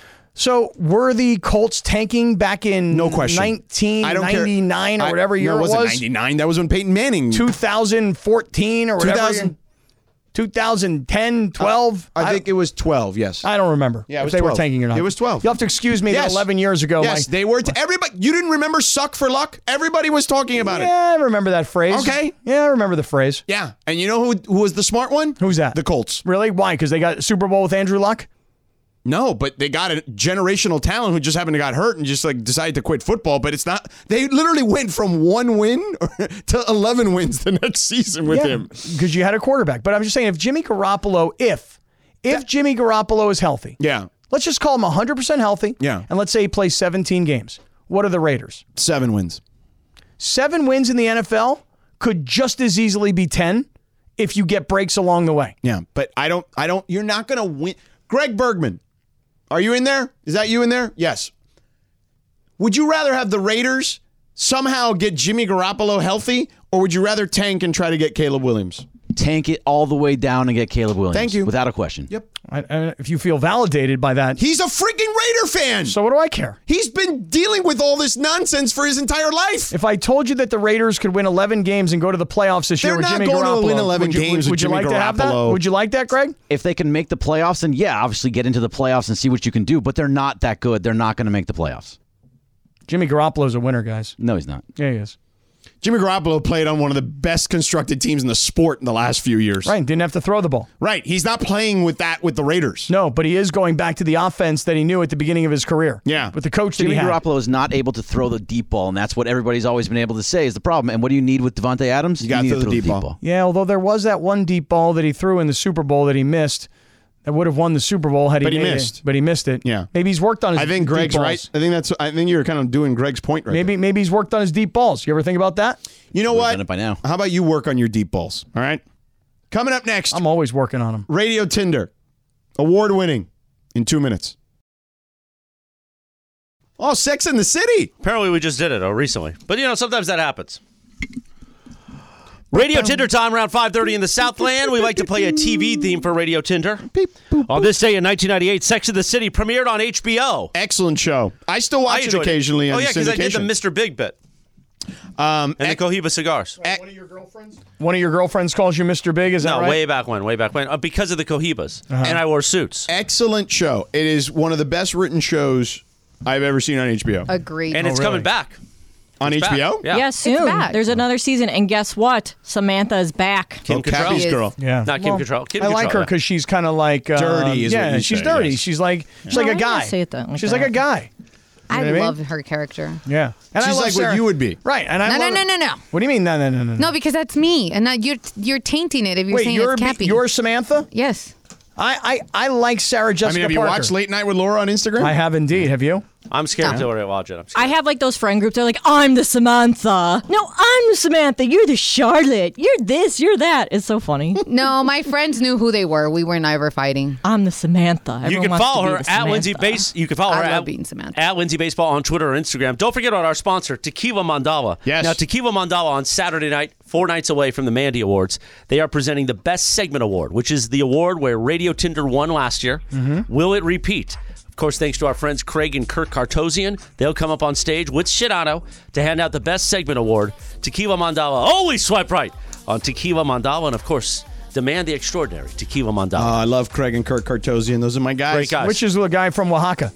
So were the Colts tanking back in no question. nineteen ninety-nine or whatever I, year no, it was? wasn't ninety-nine. That was when Peyton Manning. two thousand fourteen or whatever. two thousand twenty ten, twelve Uh, I, I think it was twelve, yes. I don't remember yeah, it if was they twelve. were tanking or not. It was twelve. You'll have to excuse me yes. that eleven years ago. Yes, my, they were. T- everybody, you didn't remember Suck for Luck? Everybody was talking about yeah, it. Yeah, I remember that phrase. Okay. Yeah, I remember the phrase. Yeah. And you know who, who was the smart one? Who's that? The Colts. Really? Why? Because they got Super Bowl with Andrew Luck? No, but they got a generational talent who just happened to got hurt and just like decided to quit football. But it's not. They literally went from one win to eleven wins the next season with yeah, him because you had a quarterback. But I'm just saying, if Jimmy Garoppolo, if if that, Jimmy Garoppolo is healthy, yeah, let's just call him one hundred percent healthy. Yeah, and let's say he plays seventeen games. What are the Raiders? Seven wins. Seven wins in the N F L could just as easily be ten if you get breaks along the way. Yeah, but I don't. I don't. You're not going to win. Greg Bergman. Are you in there? Is that you in there? Yes. Would you rather have the Raiders somehow get Jimmy Garoppolo healthy, or would you rather tank and try to get Caleb Williams? Tank it all the way down and get Caleb Williams. Thank you. Without a question. Yep. I, I, if you feel validated by that. He's a freaking Raider fan. So what do I care? He's been dealing with all this nonsense for his entire life. If I told you that the Raiders could win eleven games and go to the playoffs this They're year with not Jimmy going Garoppolo, to win eleven would you, games would, with would you Jimmy like to have that? Garoppolo. Would you like that, Greg? If they can make the playoffs, then yeah, obviously get into the playoffs and see what you can do. But they're not that good. They're not going to make the playoffs. Jimmy Garoppolo's a winner, guys. No, he's not. Yeah, he is. Jimmy Garoppolo played on one of the best constructed teams in the sport in the last few years. Right, didn't have to throw the ball. Right, he's not playing with that with the Raiders. No, but he is going back to the offense that he knew at the beginning of his career. Yeah. With the coach that Jimmy he had. Garoppolo is not able to throw the deep ball, and that's what everybody's always been able to say is the problem. And what do you need with Devontae Adams? You got to need throw to the deep ball. Yeah, although there was that one deep ball that he threw in the Super Bowl that he missed. that would have won the Super Bowl had he But he made missed. it. But he missed it. Yeah. Maybe he's worked on his I think deep Greg's balls. right. I think that's. I think you're kind of doing Greg's point right Maybe there. maybe he's worked on his deep balls. You ever think about that? You know We've what? done it by now. How about you work on your deep balls? All right. Coming up next, I'm always working on them. Radio Tinder, award winning, in two minutes. Oh, Sex in the City. Apparently, we just did it oh, recently. But, you know, sometimes that happens. Radio Tinder time around five thirty in the Southland. We like to play a T V theme for Radio Tinder. On this day in nineteen ninety-eight, Sex in the City premiered on H B O. Excellent show. I still watch I it enjoyed occasionally Oh, on yeah, because I did the syndication. Mister Big bit. Um, And the Cohiba cigars. One of your girlfriends? One of your girlfriends calls you Mister Big, is that No, right? way back when, way back when. Uh, because of the Cohibas. And I wore suits. Excellent show. It is one of the best written shows I've ever seen on H B O. Agreed. And it's really? coming back. On It's H B O? back. Yeah. Yeah, soon. back. There's another season, and guess what? Samantha is back. Kim Oh, Cattrall. Cappy's Yes. girl. Yeah. Not Kim Cattrall. Kim I like Cattrall, her yeah. because she's kind of like uh, Dirty is what yeah, you she's say, dirty. yes. She's like she's No, like a I guy. didn't say it that like she's that. like a guy. I know what I mean? love her character. Yeah. And I She's love like Sarah. what you would be. Right. And I No, no, love no, her. no, no. What do you mean? No, no, no, no. No, because that's me, and that you're you're tainting it if you're Wait, saying you're it's Cappy. you're Samantha? yes. I, I I like Sarah I Jessica mean, have you Parker. watched Late Night with Laura on Instagram? I have indeed. Have you? I'm scared No. to watch it. I'm scared. I have like those friend groups. They're like, I'm the Samantha. No, I'm the Samantha. You're the Charlotte. You're this. You're that. It's so funny. No, my friends knew who they were. We were never fighting. I'm the Samantha. You Everyone can wants to follow be her the at Samantha. Lindsay Base. You can follow I her love at, being Samantha. at Lindsay Baseball on Twitter or Instagram. Don't forget about our sponsor, Tequila Mandala. Yes. Now, Tequila Mandala on Saturday night, four nights away from the Mandy Awards, they are presenting the Best Segment Award, which is the award where Radio Tinder won last year. Mm-hmm. Will it repeat? Of course, thanks to our friends Craig and Kirk Cartosian. They'll come up on stage with Shidano to hand out the Best Segment Award. Tequila Mandala. Always swipe right on Tequila Mandala. And, of course, demand the extraordinary Tequila Mandala. Oh, I love Craig and Kirk Cartosian. Those are my guys. Great guys. Which is the guy from Oaxaca.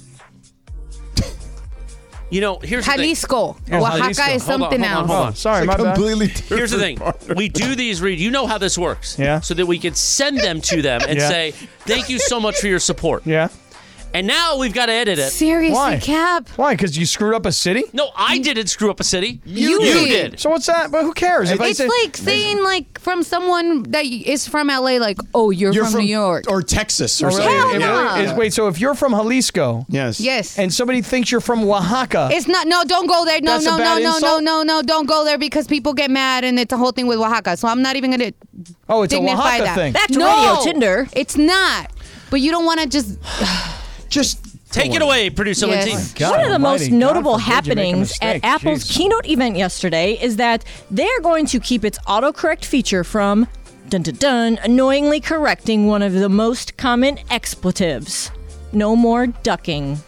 You know, here's Jalisco. Oh, Oaxaca Jalisco. is Hold on, something hold on, else. hold on. Oh, sorry, It's a my bad. completely the thing. Here's the thing. We do these read. You know how this works. Yeah. So that we can send them to them and Yeah. say, thank you so much for your support. Yeah. And now we've got to edit it. Seriously, Why? Cap. Why? Because you screwed up a city? No, I didn't screw up a city. You you did. did. So what's that? But who cares? If I It's say- like saying like from someone that is from L A, like, oh, you're, You're from, from New York. or Texas or Oh, something. really? It Yeah. really is- wait, so if you're from Jalisco Yes. Yes. and somebody thinks you're from Oaxaca, It's not. No, don't go there. No, That's a no, no, bad no, no, insult? no, no. Don't go there because people get mad and it's a whole thing with Oaxaca. So I'm not even gonna oh, it's a dignify Oaxaca that. thing. Back to No, Radio Tinder. It's not. But you don't want to just. Just Take it away, producer Yes. Lindsay. God One of the almighty, most notable God forbid you make a happenings at mistake. Apple's Jeez. keynote event yesterday is that they're going to keep its autocorrect feature from dun dun dun annoyingly correcting one of the most common expletives. No more ducking.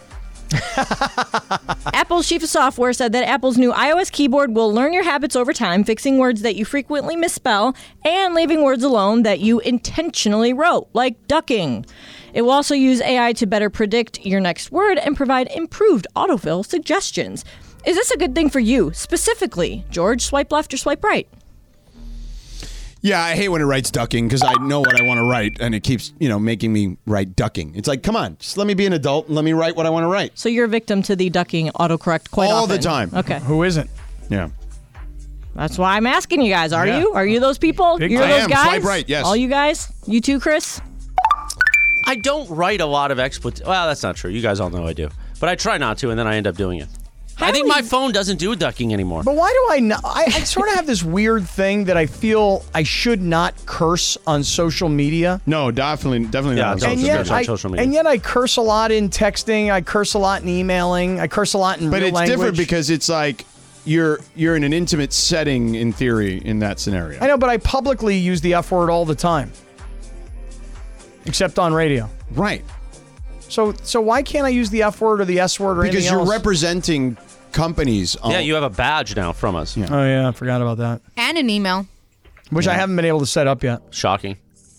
Apple's chief of software said that Apple's new iOS keyboard will learn your habits over time, fixing words that you frequently misspell and leaving words alone that you intentionally wrote, like ducking. It will also use A I to better predict your next word and provide improved autofill suggestions. Is this a good thing for you, specifically? George, swipe left or swipe right? Yeah, I hate when it writes ducking because I know what I want to write and it keeps, you know, making me write ducking. It's like, come on, just let me be an adult and let me write what I want to write. So you're a victim to the ducking autocorrect quite All often. the time. Okay. Who isn't? Yeah. That's why I'm asking you guys. Are Yeah. you? Are you those people? Big You're I those am. guys? Swipe right, yes. All you guys? You too, Chris? I don't write a lot of expletives. Well, that's not true. You guys all know I do. But I try not to, and then I end up doing it. I think my phone doesn't do ducking anymore. But why do I not? I, I sort of have this weird thing that I feel I should not curse on social media. No, definitely, definitely Yeah, not. don't on And social yet, media. on I, social media. and yet I curse a lot in texting. I curse a lot in emailing. I curse a lot in But real it's language. different because it's like you're you're in an intimate setting in theory in that scenario. I know, but I publicly use the F word all the time, except on radio. Right. So, so why can't I use the F word or the S word or Because anything you're else? representing companies. On, Yeah, you have a badge now from us. Yeah. Oh yeah, I forgot about that. And an email. Which I haven't been able to set up yet. Shocking.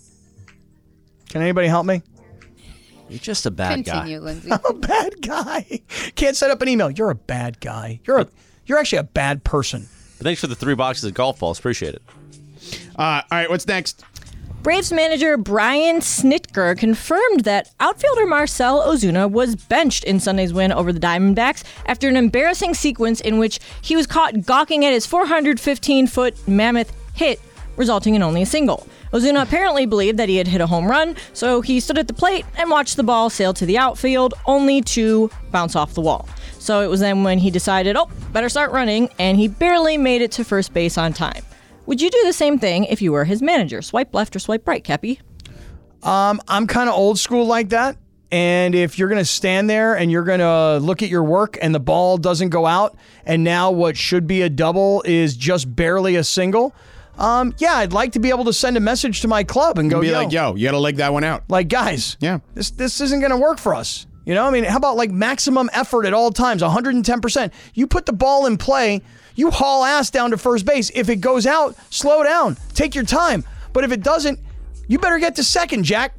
Can anybody help me? You're just a bad Continue, guy. Lindsay. I'm a bad guy. Can't set up an email. You're a bad guy. You're a you're actually a bad person. Thanks for the three boxes of golf balls. Appreciate it. Uh, all right, what's next? Braves manager Brian Snitker confirmed that outfielder Marcell Ozuna was benched in Sunday's win over the Diamondbacks after an embarrassing sequence in which he was caught gawking at his four hundred fifteen foot mammoth hit, resulting in only a single. Ozuna apparently believed that he had hit a home run, so he stood at the plate and watched the ball sail to the outfield, only to bounce off the wall. So it was then when he decided, oh, better start running, and he barely made it to first base on time. Would you do the same thing if you were his manager? Swipe left or swipe right, Cappy? Um, I'm kind of old school like that. And if you're going to stand there and you're going to look at your work and the ball doesn't go out, and now what should be a double is just barely a single, um, yeah, I'd like to be able to send a message to my club and go, be yo, like, yo, you got to leg that one out. Like, guys, yeah, this this isn't going to work for us. You know, I mean, how about like maximum effort at all times, one hundred ten percent? You put the ball in play, you haul ass down to first base. If it goes out, slow down, take your time. But if it doesn't, you better get to second, Jack.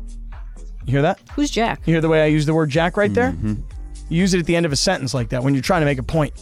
You hear that? Who's Jack? You hear the way I use the word Jack right there? Mm-hmm. You use it at the end of a sentence like that when you're trying to make a point.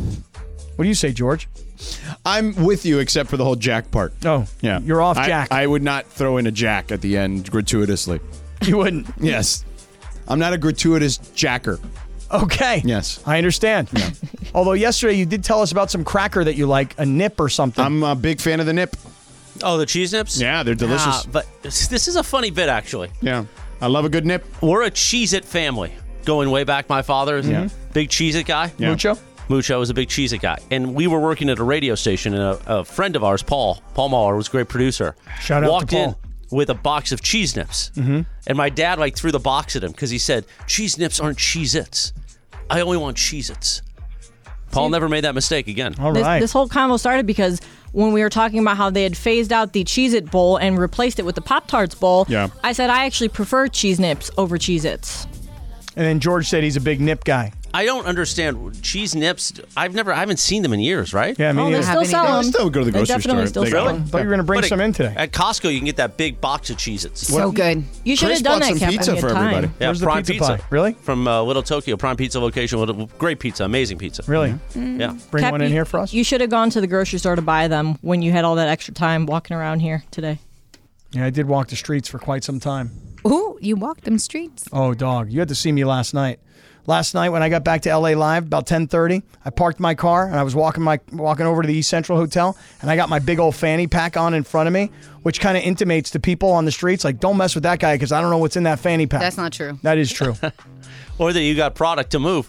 What do you say, George? I'm with you except for the whole Jack part. Oh, yeah. You're off I, Jack. I would not throw in a Jack at the end gratuitously. You wouldn't? Yes. I'm not a gratuitous jacker. Okay. Yes. I understand. Yeah. Although yesterday you did tell us about some cracker that you like, a nip or something. I'm a big fan of the nip. Oh, the cheese nips? Yeah, they're delicious. Ah, but this is a funny bit, actually. Yeah. I love a good nip. We're a Cheez-It family. Going way back, my father is Yeah. a big Cheez-It guy. Yeah. Mucho? Mucho was a big Cheez-It guy. And we were working at a radio station, and a, a friend of ours, Paul, Paul Mahler, was a great producer. Shout out to walked Paul. in with a box of cheese nips. Mm-hmm. And my dad like threw the box at him because he said, cheese nips aren't Cheez-Its. I only want Cheez-Its. Paul never made that mistake again. All This, right. this whole convo started because when we were talking about how they had phased out the Cheez-It bowl and replaced it with the Pop-Tarts bowl, Yeah. I said I actually prefer Cheese Nips over Cheez-Its. And then George said he's a big nip guy. I don't understand cheese nips. I've never, I haven't seen them in years, right? Yeah, I mean, Oh, they still haven't sell either. them. I still go to the They grocery definitely store. still They sell got them. them. I thought you were going to bring But some it- in today. At Costco, you can get that big box of Cheez-Its. So good. You should Chris have done bought that, some Cap, pizza on your for time. everybody. Yeah, Where's the Prime pizza Pizza. pie? Really? From uh, Little Tokyo, Prime Pizza location. Little, great pizza, amazing pizza. Really? Yeah. Bring Cap, one in you- here for us? You should have gone to the grocery store to buy them when you had all that extra time walking around here today. Yeah, I did walk the streets for quite some time. Ooh, you walked them streets. Oh, dog. You had to see me last night. Last night when I got back to L A Live, about ten thirty, I parked my car and I was walking my walking over to the East Central Hotel, and I got my big old fanny pack on in front of me, which kind of intimates to people on the streets, like, don't mess with that guy because I don't know what's in that fanny pack. That's not true. That is true. Or that you got product to move.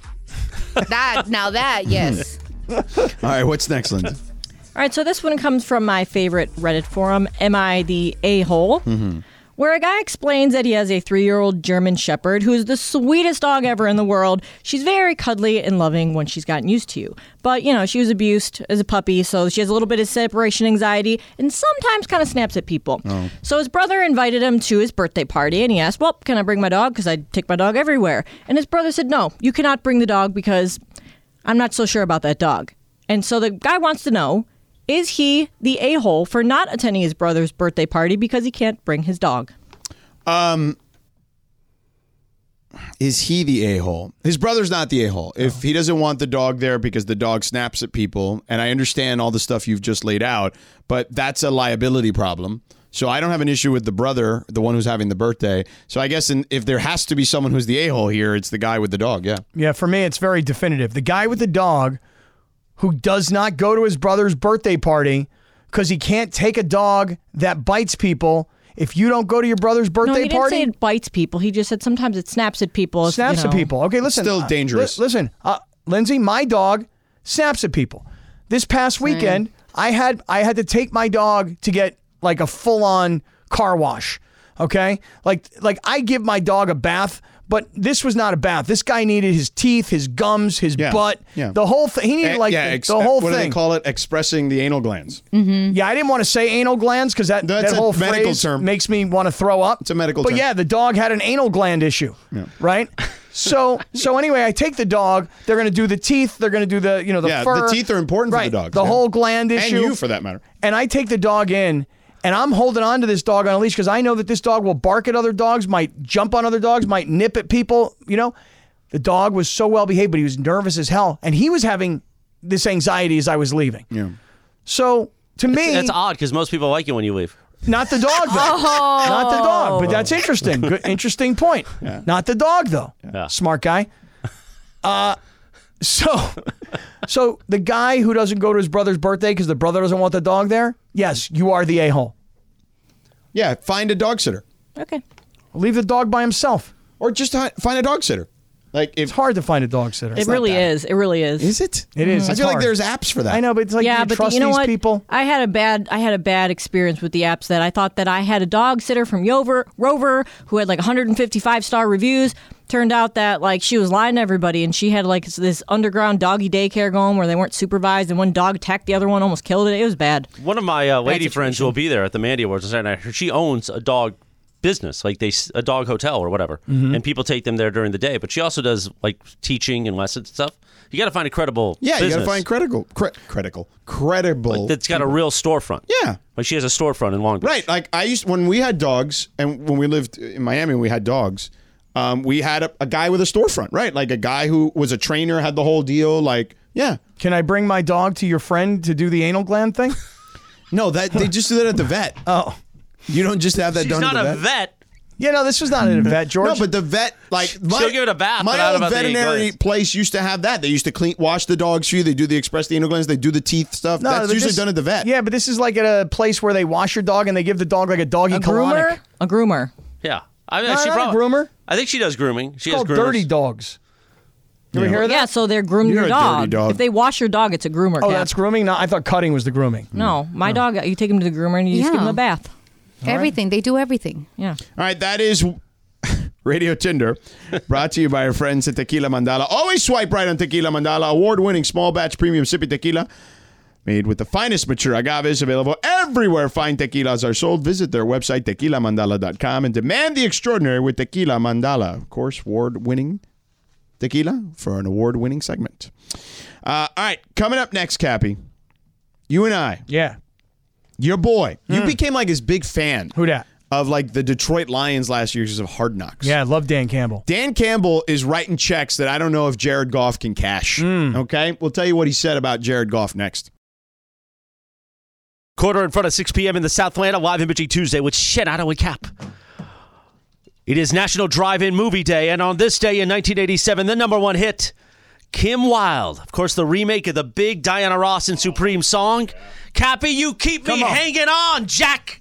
That now that yes. All right, what's next, Lindsay? All right, so this one comes from my favorite Reddit forum, Am I the A-hole? Mm-hmm. Where a guy explains that he has a three-year-old German Shepherd who is the sweetest dog ever in the world. She's very cuddly and loving when she's gotten used to you. But, you know, she was abused as a puppy, so she has a little bit of separation anxiety and sometimes kind of snaps at people. Oh. So his brother invited him to his birthday party, and he asked, well, can I bring my dog? Because I take my dog everywhere. And his brother said, no, you cannot bring the dog because I'm not so sure about that dog. And so the guy wants to know, is he the a-hole for not attending his brother's birthday party because he can't bring his dog? Um, is he the a-hole? His brother's not the a-hole. If he doesn't want the dog there because the dog snaps at people, and I understand all the stuff you've just laid out, but that's a liability problem. So I don't have an issue with the brother, the one who's having the birthday. So I guess in, if there has to be someone who's the a-hole here, it's the guy with the dog, yeah. Yeah, for me, it's very definitive. The guy with the dog who does not go to his brother's birthday party because he can't take a dog that bites people. If you don't go to your brother's birthday no, he didn't party, say it bites people. He just said sometimes it snaps at people. snaps you know. at people. Okay, listen. Still uh, dangerous. li- listen, uh, Lindsay, my dog snaps at people. This past weekend, I had I had to take my dog to get like a full on car wash. Okay, like like I give my dog a bath. But this was not a bath. This guy needed his teeth, his gums, his Yeah. butt, Yeah. the whole thing. He needed Eh, like yeah, the, ex- the whole what thing. do they call it? Expressing the anal glands. Yeah, I didn't want to say anal glands because that, That's that a whole medical phrase term. makes me want to throw up. It's a medical But term. yeah, the dog had an anal gland issue, right? So so anyway, I take the dog. They're going to do the teeth. They're going to do the you know the Yeah, fur. the teeth are important for the right, dogs, The yeah. whole gland And issue, you, for that matter. And I take the dog in. And I'm holding on to this dog on a leash because I know that this dog will bark at other dogs, might jump on other dogs, might nip at people. You know, the dog was so well behaved, but he was nervous as hell, and he was having this anxiety as I was leaving. Yeah. So to me, That's odd because most people like you when you leave. not the dog, though. Not the dog, but that's interesting. Good, interesting point. Not the dog, though. Yeah. Smart guy. Uh, So, so the guy who doesn't go to his brother's birthday because the brother doesn't want the dog there, yes, you are the a-hole. Yeah, find a dog sitter. Okay. Leave the dog by himself. Or just hi- find a dog sitter. Like if It's hard to find a dog sitter. It really is. It really is. Is it? It is. I It's feel like hard. there's apps for that. I know, but it's like, yeah, do you but trust you know these what? people? I had a bad I had a bad experience with the apps that I thought that I had a dog sitter from Yover, Rover who had like one hundred fifty-five star reviews. Turned out that like she was lying to everybody, and she had like this underground doggy daycare going where they weren't supervised, and one dog attacked the other one, almost killed it. It was bad. One of my uh, lady situation. friends will be there at the Mandy Awards, and I- she owns a dog business, like they a dog hotel or whatever, Mm-hmm. and people take them there during the day. But she also does like teaching and lessons and stuff. You got to find a credible Yeah, you business gotta find credible, cre- credible, credible. like, that's got a real storefront. Yeah. Like she has a storefront in Long Beach. Right. Like I used when we had dogs, and when we lived in Miami, we had dogs. Um, we had a, a guy with a storefront, right? Like a guy who was a trainer, had the whole deal. Like, yeah. Can I bring my dog to your friend to do the anal gland thing? No, that they just do that at the vet. Oh. You don't just have that She's done not at the a vet. vet. Yeah, no, this was not at a vet, George. No, but the vet, like, my, She'll give it a bath, My but not old about the veterinary glands. place used to have that. They used to clean, wash the dogs for you. They do the express the anal glands. They do the teeth stuff. No, That's but usually this- done at the vet. Yeah, but this is like at a place where they wash your dog and they give the dog like a doggy A colonic. groomer? A groomer. Yeah. I mean, No, she not a probably, groomer. I think she does grooming. She It's has called groomers. dirty dogs. You ever Yeah. hear of that? Yeah, so they're grooming You're your a dirty dog. dog. If they wash your dog, it's a groomer. Oh, Cap. that's grooming? No, I thought cutting was the grooming. No, my dog, you take him to the groomer and you just give him Yeah. a bath. Everything. They do everything. Yeah. All right, that is Radio Tinder, brought to you by our friends at Tequila Mandala. Always swipe right on Tequila Mandala, award-winning small batch premium sippy tequila. Made with the finest mature agaves, available everywhere fine tequilas are sold. Visit their website, tequila mandala dot com, and demand the extraordinary with Tequila Mandala. Of course, award-winning tequila for an award-winning segment. Uh, all right, coming up next, Cappy, you and I, Yeah. your boy, you became like his big fan Who dat? of like the Detroit Lions last year because of Hard Knocks. Yeah, I love Dan Campbell. Dan Campbell is writing checks that I don't know if Jared Goff can cash. Okay? We'll tell you what he said about Jared Goff next. Quarter in front of six p.m. in the South Atlanta, live imaging Tuesday with Shenado and Cap. It is National Drive-In Movie Day, and on this day in nineteen eighty-seven, the number one hit, Kim Wilde. Of course, the remake of the big Diana Ross and Supreme song. Cappy, you keep me Come on. hanging on, Jack.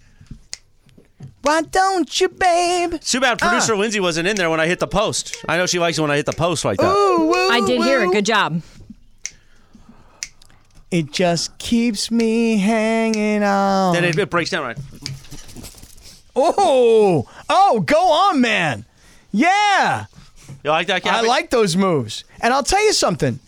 Why don't you, babe? Too bad producer Ah. Lindsay wasn't in there when I hit the post. I know she likes it when I hit the post like that. Ooh, woo, I did hear it. woo. Good job. It just keeps me hanging on. Then it, it breaks down right. Oh, oh, go on, man. Yeah. You like that, I Cappy? like those moves. And I'll tell you something.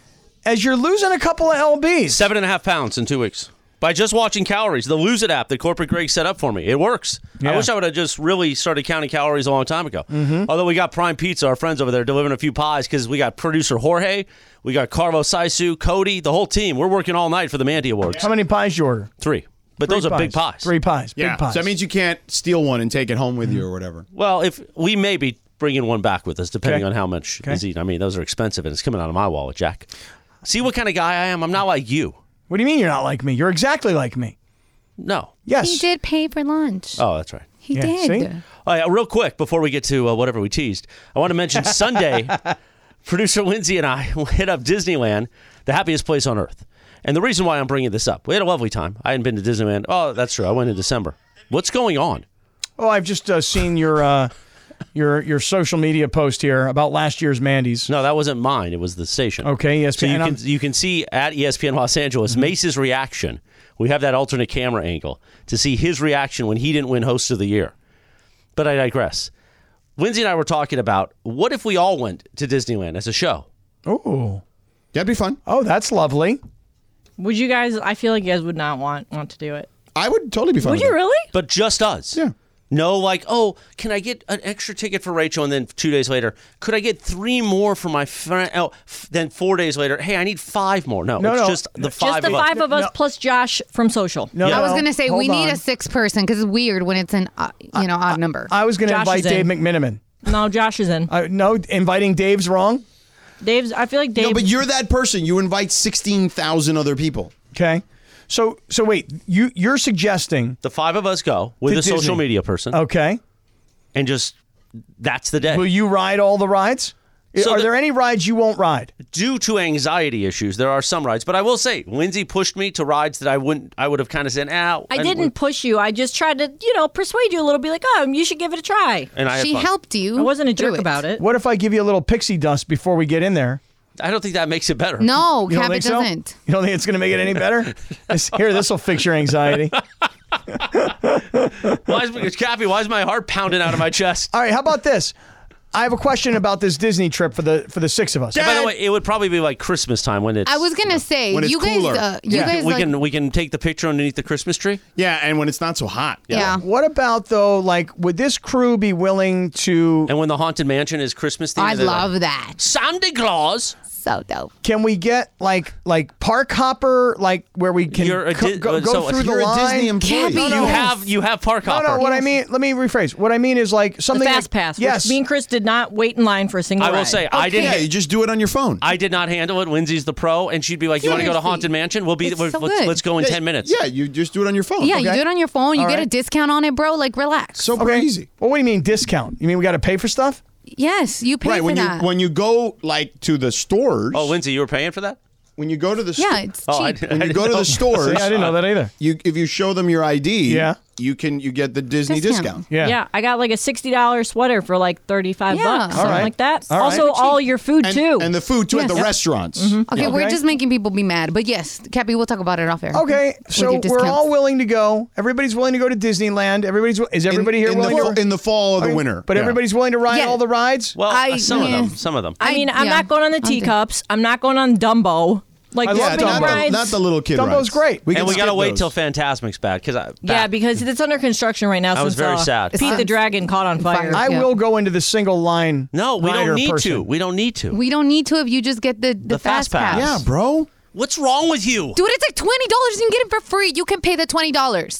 As you're losing a couple of L Bs. Seven and a half pounds in two weeks. By just watching calories. The Lose It app that Corporate Greg set up for me. It works. Yeah. I wish I would have just really started counting calories a long time ago. Mm-hmm. Although we got Prime Pizza, our friends over there, delivering a few pies because we got producer Jorge, we got Carvo Saisu, Cody, the whole team. We're working all night for the Mandy Awards. How many pies did you order? Three. But Three those are big pies. Three pies. Yeah. Big pies. So that means you can't steal one and take it home with you or whatever. Well, if we may be bringing one back with us, depending Okay. on how much Okay. is eaten. I mean, those are expensive, and it's coming out of my wallet, Jack. See what kind of guy I am? I'm not like you. What do you mean you're not like me? You're exactly like me. No. Yes. He did pay for lunch. Oh, that's right. He Yeah, did. see? All right, real quick, before we get to uh, whatever we teased, I want to mention Sunday, producer Lindsay and I hit up Disneyland, the happiest place on earth. And the reason why I'm bringing this up, we had a lovely time. I hadn't been to Disneyland. Oh, that's true. I went in December. What's going on? Oh, I've just uh, seen your uh, your your social media post here about last year's Mandy's. No, that wasn't mine. It was the station. Okay, E S P N. So you And can you can see at E S P N Los Angeles Mm-hmm. Mace's reaction. We have that alternate camera angle to see his reaction when he didn't win Host of the Year. But I digress. Lindsay and I were talking about what if we all went to Disneyland as a show? Oh, That'd be fun. oh, that's lovely. Would you guys? I feel like you guys would not want want to do it. I would totally be fun Would with you it. really? But just us. Yeah. No, like, oh, can I get an extra ticket for Rachel? And then two days later, could I get three more for my friend? Oh, f- then four days later, hey, I need five more. No, No, it's no. just the five Just the of us. five of us No. plus Josh from social. No, I was no, going to say, we hold need on. a six person because it's weird when it's an uh, you know odd number. I was going to Josh invite is Dave in. McMiniman. No, Josh is in. Uh, no, inviting Dave's wrong. Dave's. I feel like Dave. No, but you're that person. You invite sixteen thousand other people. Okay. So so wait, you you're suggesting The five of us go with To a social Disney. media person, okay? and just that's the day. Will you ride all the rides? So are the- there any rides you won't ride? Due to anxiety issues, there are some rides, but I will say, Lindsay pushed me to rides that I wouldn't. I would have kind of said, "Ow." I and didn't push you. I just tried to, you know, persuade you a little. Be like, oh, you should give it a try. And I had She fun. helped you. I wasn't a through jerk it. about it. What if I give you a little pixie dust before we get in there? I don't think that makes it better. No, You don't Cap, think it so? doesn't. You don't think it's going to make it any better? This- Here, this will fix your anxiety. Why is Cappy? Why is my heart pounding out of my chest? All right, how about this? I have a question about this Disney trip for the for the six of us. By the way, it would probably be like Christmas time when it's. I was gonna say When it's you cooler. guys. Uh, you Yeah. guys we like, can we can take the picture underneath the Christmas tree. Yeah, and when it's not so hot. yeah. What about though? Like, would this crew be willing to? And when the haunted mansion is Christmas themed, I they're like, love that. Santa Claus. So dope. Can we get like like park hopper, like where we can You're a co- Di- go, go so through you're the a line? Disney employee. Cabby. You have you have park No, hopper. no. What I mean, let me rephrase. What I mean is like The something fast like, pass. Yes. Which me and Chris did not wait in line for a single I will ride. say I didn't. Yeah, you just do it on your phone. I did not handle it. Lindsay's the pro, and she'd be like, "You want to go to Seriously. Haunted Mansion? We'll be. It's we're- so let's, good. let's go in Yeah, ten minutes." Yeah, you just do it on your phone. Yeah, you Okay. do it on your phone. You All get right. a discount on it, bro. Like, relax. So Okay. easy. Well, what do you mean discount? You mean we got to pay for stuff? Yes, you pay Right, for when you that. when you go like to the stores. Oh, Lindsay, you were paying for that? when you go to the yeah, sto- it's Oh, I cheap. did- when I you didn't go to know. the stores, See, I didn't know that either. You if you show them your I D, Yeah. you can you get the Disney Discount. discount. Yeah. Yeah, I got like a sixty dollars sweater for like thirty-five Yeah. bucks, All something right. like that. All right. Also, all your food And, too. and the food too at Yes. the Yep. restaurants. Okay, we're Okay. just making people be mad. But yes, Cappy, we'll talk about it off air. Okay, With so your we're discounts. all willing to go. Everybody's willing to go to Disneyland. Everybody's is everybody in, here in willing the, to in the fall or the Okay, winter? But Yeah. everybody's willing to ride Yeah. all the rides. Well, I- uh, some yeah. of them. Some of them. I mean, I'm yeah, not going on the I'll do- teacups. I'm not going on Dumbo. Like I the love Yeah, spinning not, Dumbo. the, rides. not the little kid Dumbo's rides. great. We and can we gotta skip wait those. till Phantasmic's back because I. Yeah, back. because it's under construction right now. I was since, very uh, sad. Pete the It's- Dragon caught on fire. I Yeah. will go into the single line. No, we rider don't need person. to. We don't need to. We don't need to if you just get the, the, The fast pass. Yeah, bro. What's wrong with you? Dude, it's like twenty dollars. You can get it for free. You can pay the twenty dollars.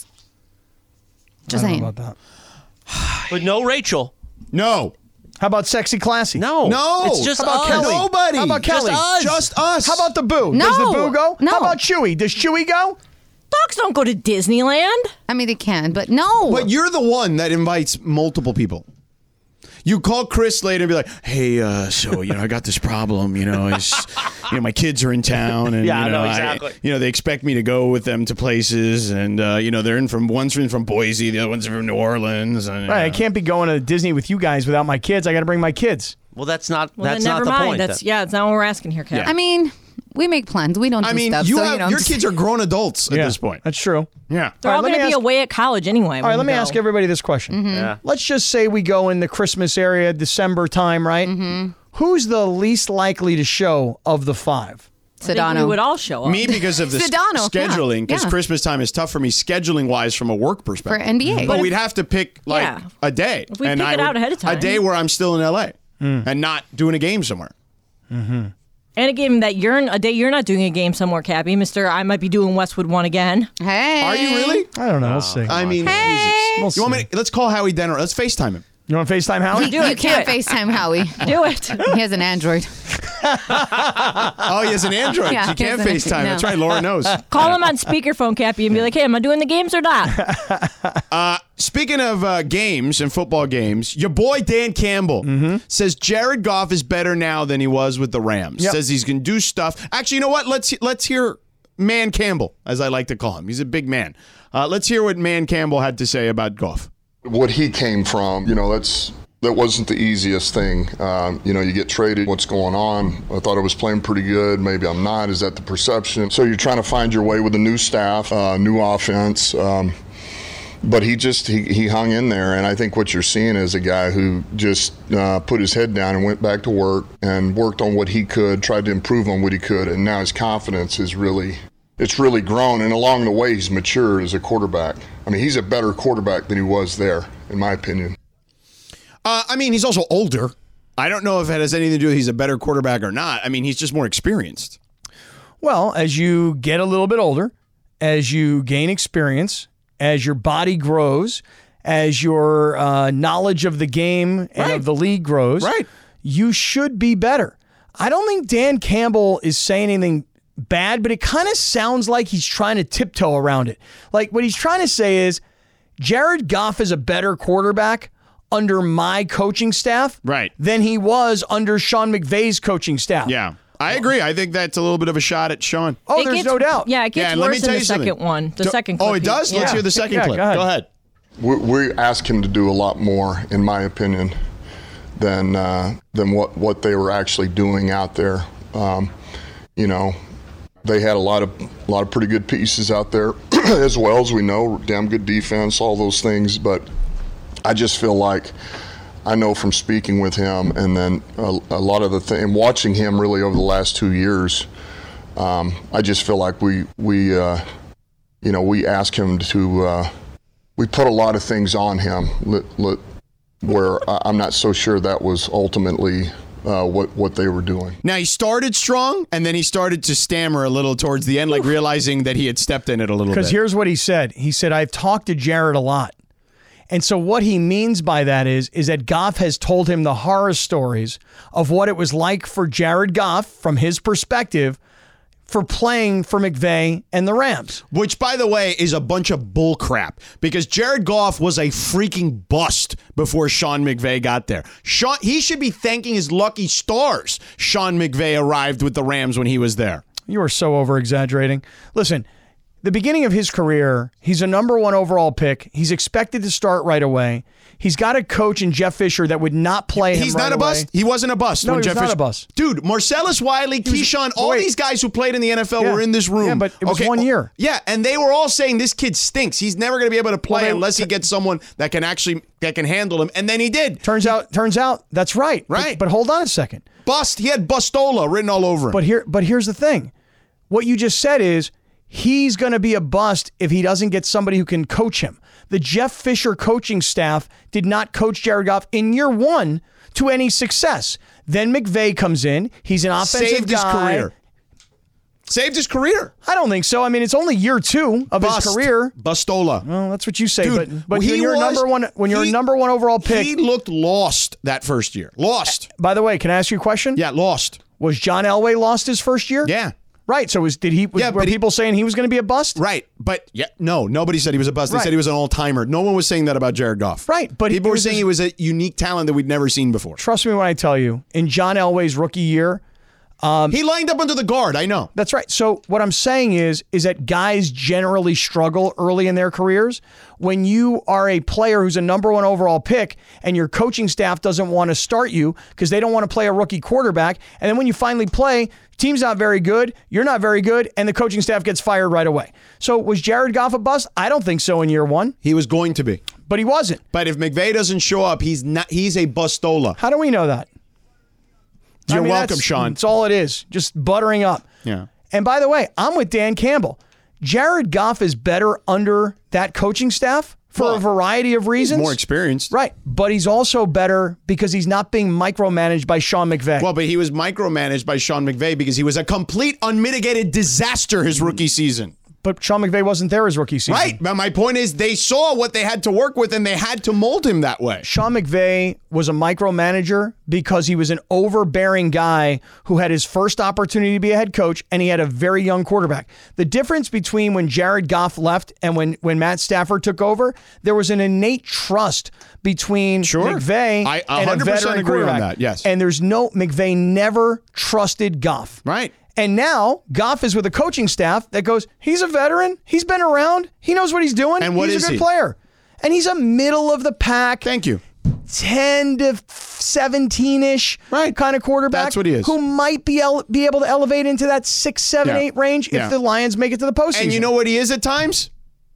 Just I don't saying. know about that. But no, Rachel. No. How about sexy classy? No. No. It's just How about us. Kelly? Nobody. How about Just Kelly? us. Just us. How about the Boo? No. Does the Boo go? No. How about Chewy? Does Chewy go? Dogs don't go to Disneyland. I mean, they can, but no. But you're the one that invites multiple people. You call Chris later and be like, "Hey, uh, so you know, I got this problem. You know, it's, you know, my kids are in town, and Yeah, you know, I know, I- exactly. you know, they expect me to go with them to places, and uh, you know, they're in from one's in from Boise, the other one's from New Orleans. And, Right, I uh, can't be going to Disney with you guys without my kids. I got to bring my kids. Well, that's not. Well, that's then not never the mind. point. That's That- yeah. It's not what we're asking here, Cap. Yeah. I mean, we make plans. We don't do I mean, stuff. you so, have you know, your just- kids are grown adults at Yeah, this point. That's true. Yeah. They're All all right, let going to me be ask- away at college anyway. All right, let me ask everybody this question. Yeah. Let's just say we go in the Christmas area, December time, right? Mm-hmm. Who's the least likely to show of the five? I think we Sedano. would all show up. Me because of the s- Sedano, yeah, scheduling, because yeah. Christmas time is tough for me scheduling wise from a work for perspective. N B A. But we'd have to pick like Yeah. a day. If we and pick I it out would- ahead of time. A day where I'm still in L A and not doing a game somewhere. And a game that you're a day you're not doing a game somewhere, Cappy. Mister I might be doing Westwood one again. Hey. Are you really? I don't know. We'll see. I mean, Hey. Jesus. You want me to, let's call Howie Denner. Let's FaceTime him. You want to FaceTime Howie? Do You it, do can't it. FaceTime Howie. Do it. He has an Android. Oh, he has an Android. Yeah, you he can't has an- FaceTime. no. That's right. Laura knows. Call him on speakerphone, Cappy, and be like, "Hey, am I doing the games or not?" Speaking of uh, games and football games, your boy Dan Campbell says Jared Goff is better now than he was with the Rams. Yep. Says he's going to do stuff. Actually, you know what? Let's let's hear Man Campbell, as I like to call him. He's a big man. Uh, let's hear what Man Campbell had to say about Goff. What he came from, you know, that's that wasn't the easiest thing. Um, you know, you get traded. What's going on? I thought I was playing pretty good. Maybe I'm not. Is that the perception? So you're trying to find your way with a new staff, uh, new offense. Um, but he just he, he hung in there, and I think what you're seeing is a guy who just uh, put his head down and went back to work and worked on what he could, tried to improve on what he could, and now his confidence is really it's really grown, and along the way he's matured as a quarterback. I mean, he's a better quarterback than he was there, in my opinion. Uh, I mean, he's also older. I don't know if it has anything to do with he's a better quarterback or not. I mean, he's just more experienced. Well, as you get a little bit older, as you gain experience, as your body grows, as your uh, knowledge of the game and Right. of the league grows, Right. you should be better. I don't think Dan Campbell is saying anything bad, but it kind of sounds like he's trying to tiptoe around it. Like what he's trying to say is Jared Goff is a better quarterback under my coaching staff right. than he was under Sean McVay's coaching staff. Yeah. I agree. I think that's a little bit of a shot at Sean. Oh, It there's gets- no doubt. Yeah, it gets Yeah, and let me worse tell in you the something. second one. The So- second Oh, clip. it does? Let's Yeah. hear the second Yeah, clip. go ahead. Go ahead. We, we asked him to do a lot more, in my opinion, than uh, than what, what they were actually doing out there. Um, you know, they had a lot of a lot of pretty good pieces out there, as well as we know, damn good defense, all those things. But I just feel like I know from speaking with him, and then a, a lot of the thing, and watching him really over the last two years, um, I just feel like we we uh, you know we asked him to. Uh, We put a lot of things on him, let, let, where I- I'm not so sure that was ultimately uh, what what they were doing. Now, he started strong, and then he started to stammer a little towards the end, like realizing that he had stepped in it a little bit. Because here's what he said. He said, I've talked to Jared a lot. And so what he means by that is, is that Goff has told him the horror stories of what it was like for Jared Goff, from his perspective, for playing for McVay and the Rams. Which, by the way, is a bunch of bull crap, because Jared Goff was a freaking bust before Sean McVay got there. Sean, he should be thanking his lucky stars Sean McVay arrived with the Rams when he was there. You are so over-exaggerating. Listen, the beginning of his career, he's a number one overall pick. He's expected to start right away. He's got a coach in Jeff Fisher that would not play him He's right not a away. bust. He wasn't a bust. No, when he was Jeff not Fisher- a bust. Dude, Marcellus Wiley, was- Keyshawn, all wait. these guys who played in the N F L Yeah. were in this room. Yeah, but it was one year. Yeah, and they were all saying this kid stinks. He's never going to be able to play Well, they- unless he gets someone that can actually that can handle him. And then he did. Turns out, turns out that's right. But- Right. But, hold on a second. Bust. He had Bustola written all over him. But here, but here's the thing. What you just said is he's going to be a bust if he doesn't get somebody who can coach him. The Jeff Fisher coaching staff did not coach Jared Goff in year one to any success. Then McVay comes in. He's an offensive Saved his guy. career. Saved his career. I don't think so. I mean, it's only year two of Bust. his career. Bustola. Well, that's what you say. Dude, but but he when you're was- number one, when you're he- a number one overall pick. He looked lost that first year. Lost. By the way, can I ask you a question? Yeah, lost. Was John Elway lost his first year? Yeah. Right. So was did he? Was, Yeah, were but he- people saying he was going to be a bust? Right. But yeah, no, nobody said he was a bust. They Right. said he was an all-timer. No one was saying that about Jared Goff. Right, but he- people it were was saying just- he was a unique talent that we'd never seen before. Trust me when I tell you, in John Elway's rookie year, um, he lined up under the guard. I know. that's right. So what I'm saying is, is that guys generally struggle early in their careers. When you are a player who's a number one overall pick and your coaching staff doesn't want to start you because they don't want to play a rookie quarterback, and then when you finally play, team's not very good, you're not very good, and the coaching staff gets fired right away. So was Jared Goff a bust? I don't think so in year one, He was going to be. but he wasn't. But if McVay doesn't show up, he's not. He's a bustola. How do we know that? You're I mean, welcome, that's- Sean. That's all it is. Just buttering up. Yeah. And by the way, I'm with Dan Campbell. Jared Goff is better under that coaching staff for Well, a variety of reasons. More experienced. Right. But he's also better because he's not being micromanaged by Sean McVay. Well, but he was micromanaged by Sean McVay because he was a complete unmitigated disaster his rookie season. but Sean McVay wasn't there his rookie season. Right. But my point is they saw what they had to work with and they had to mold him that way. Sean McVay was a micromanager because he was an overbearing guy who had his first opportunity to be a head coach, and he had a very young quarterback. The difference between when Jared Goff left and when, when Matt Stafford took over, there was an innate trust between Sure. McVay I and a one hundred percent veteran agree on quarterback. that, yes. And there's no, McVay never trusted Goff. Right. And now Goff is with a coaching staff that goes, he's a veteran. He's been around. He knows what he's doing. And what he's is a good he? player. And he's a middle of the pack. Thank you. ten to seventeen-ish Right. kind of quarterback. That's what he is. Who might be ele- be able to elevate into that six, seven, Yeah. eight range Yeah. if the Lions make it to the postseason. And you know what he is at times?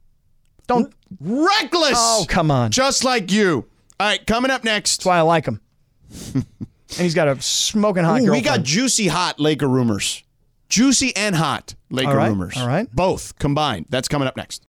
Don't. Reckless. Oh, come on. Just like you. All right, coming up next. That's why I like him. And he's got a smoking hot Ooh, we girlfriend. got juicy hot Laker rumors. Juicy and hot Laker All right, rumors. all right. Both combined. That's coming up next.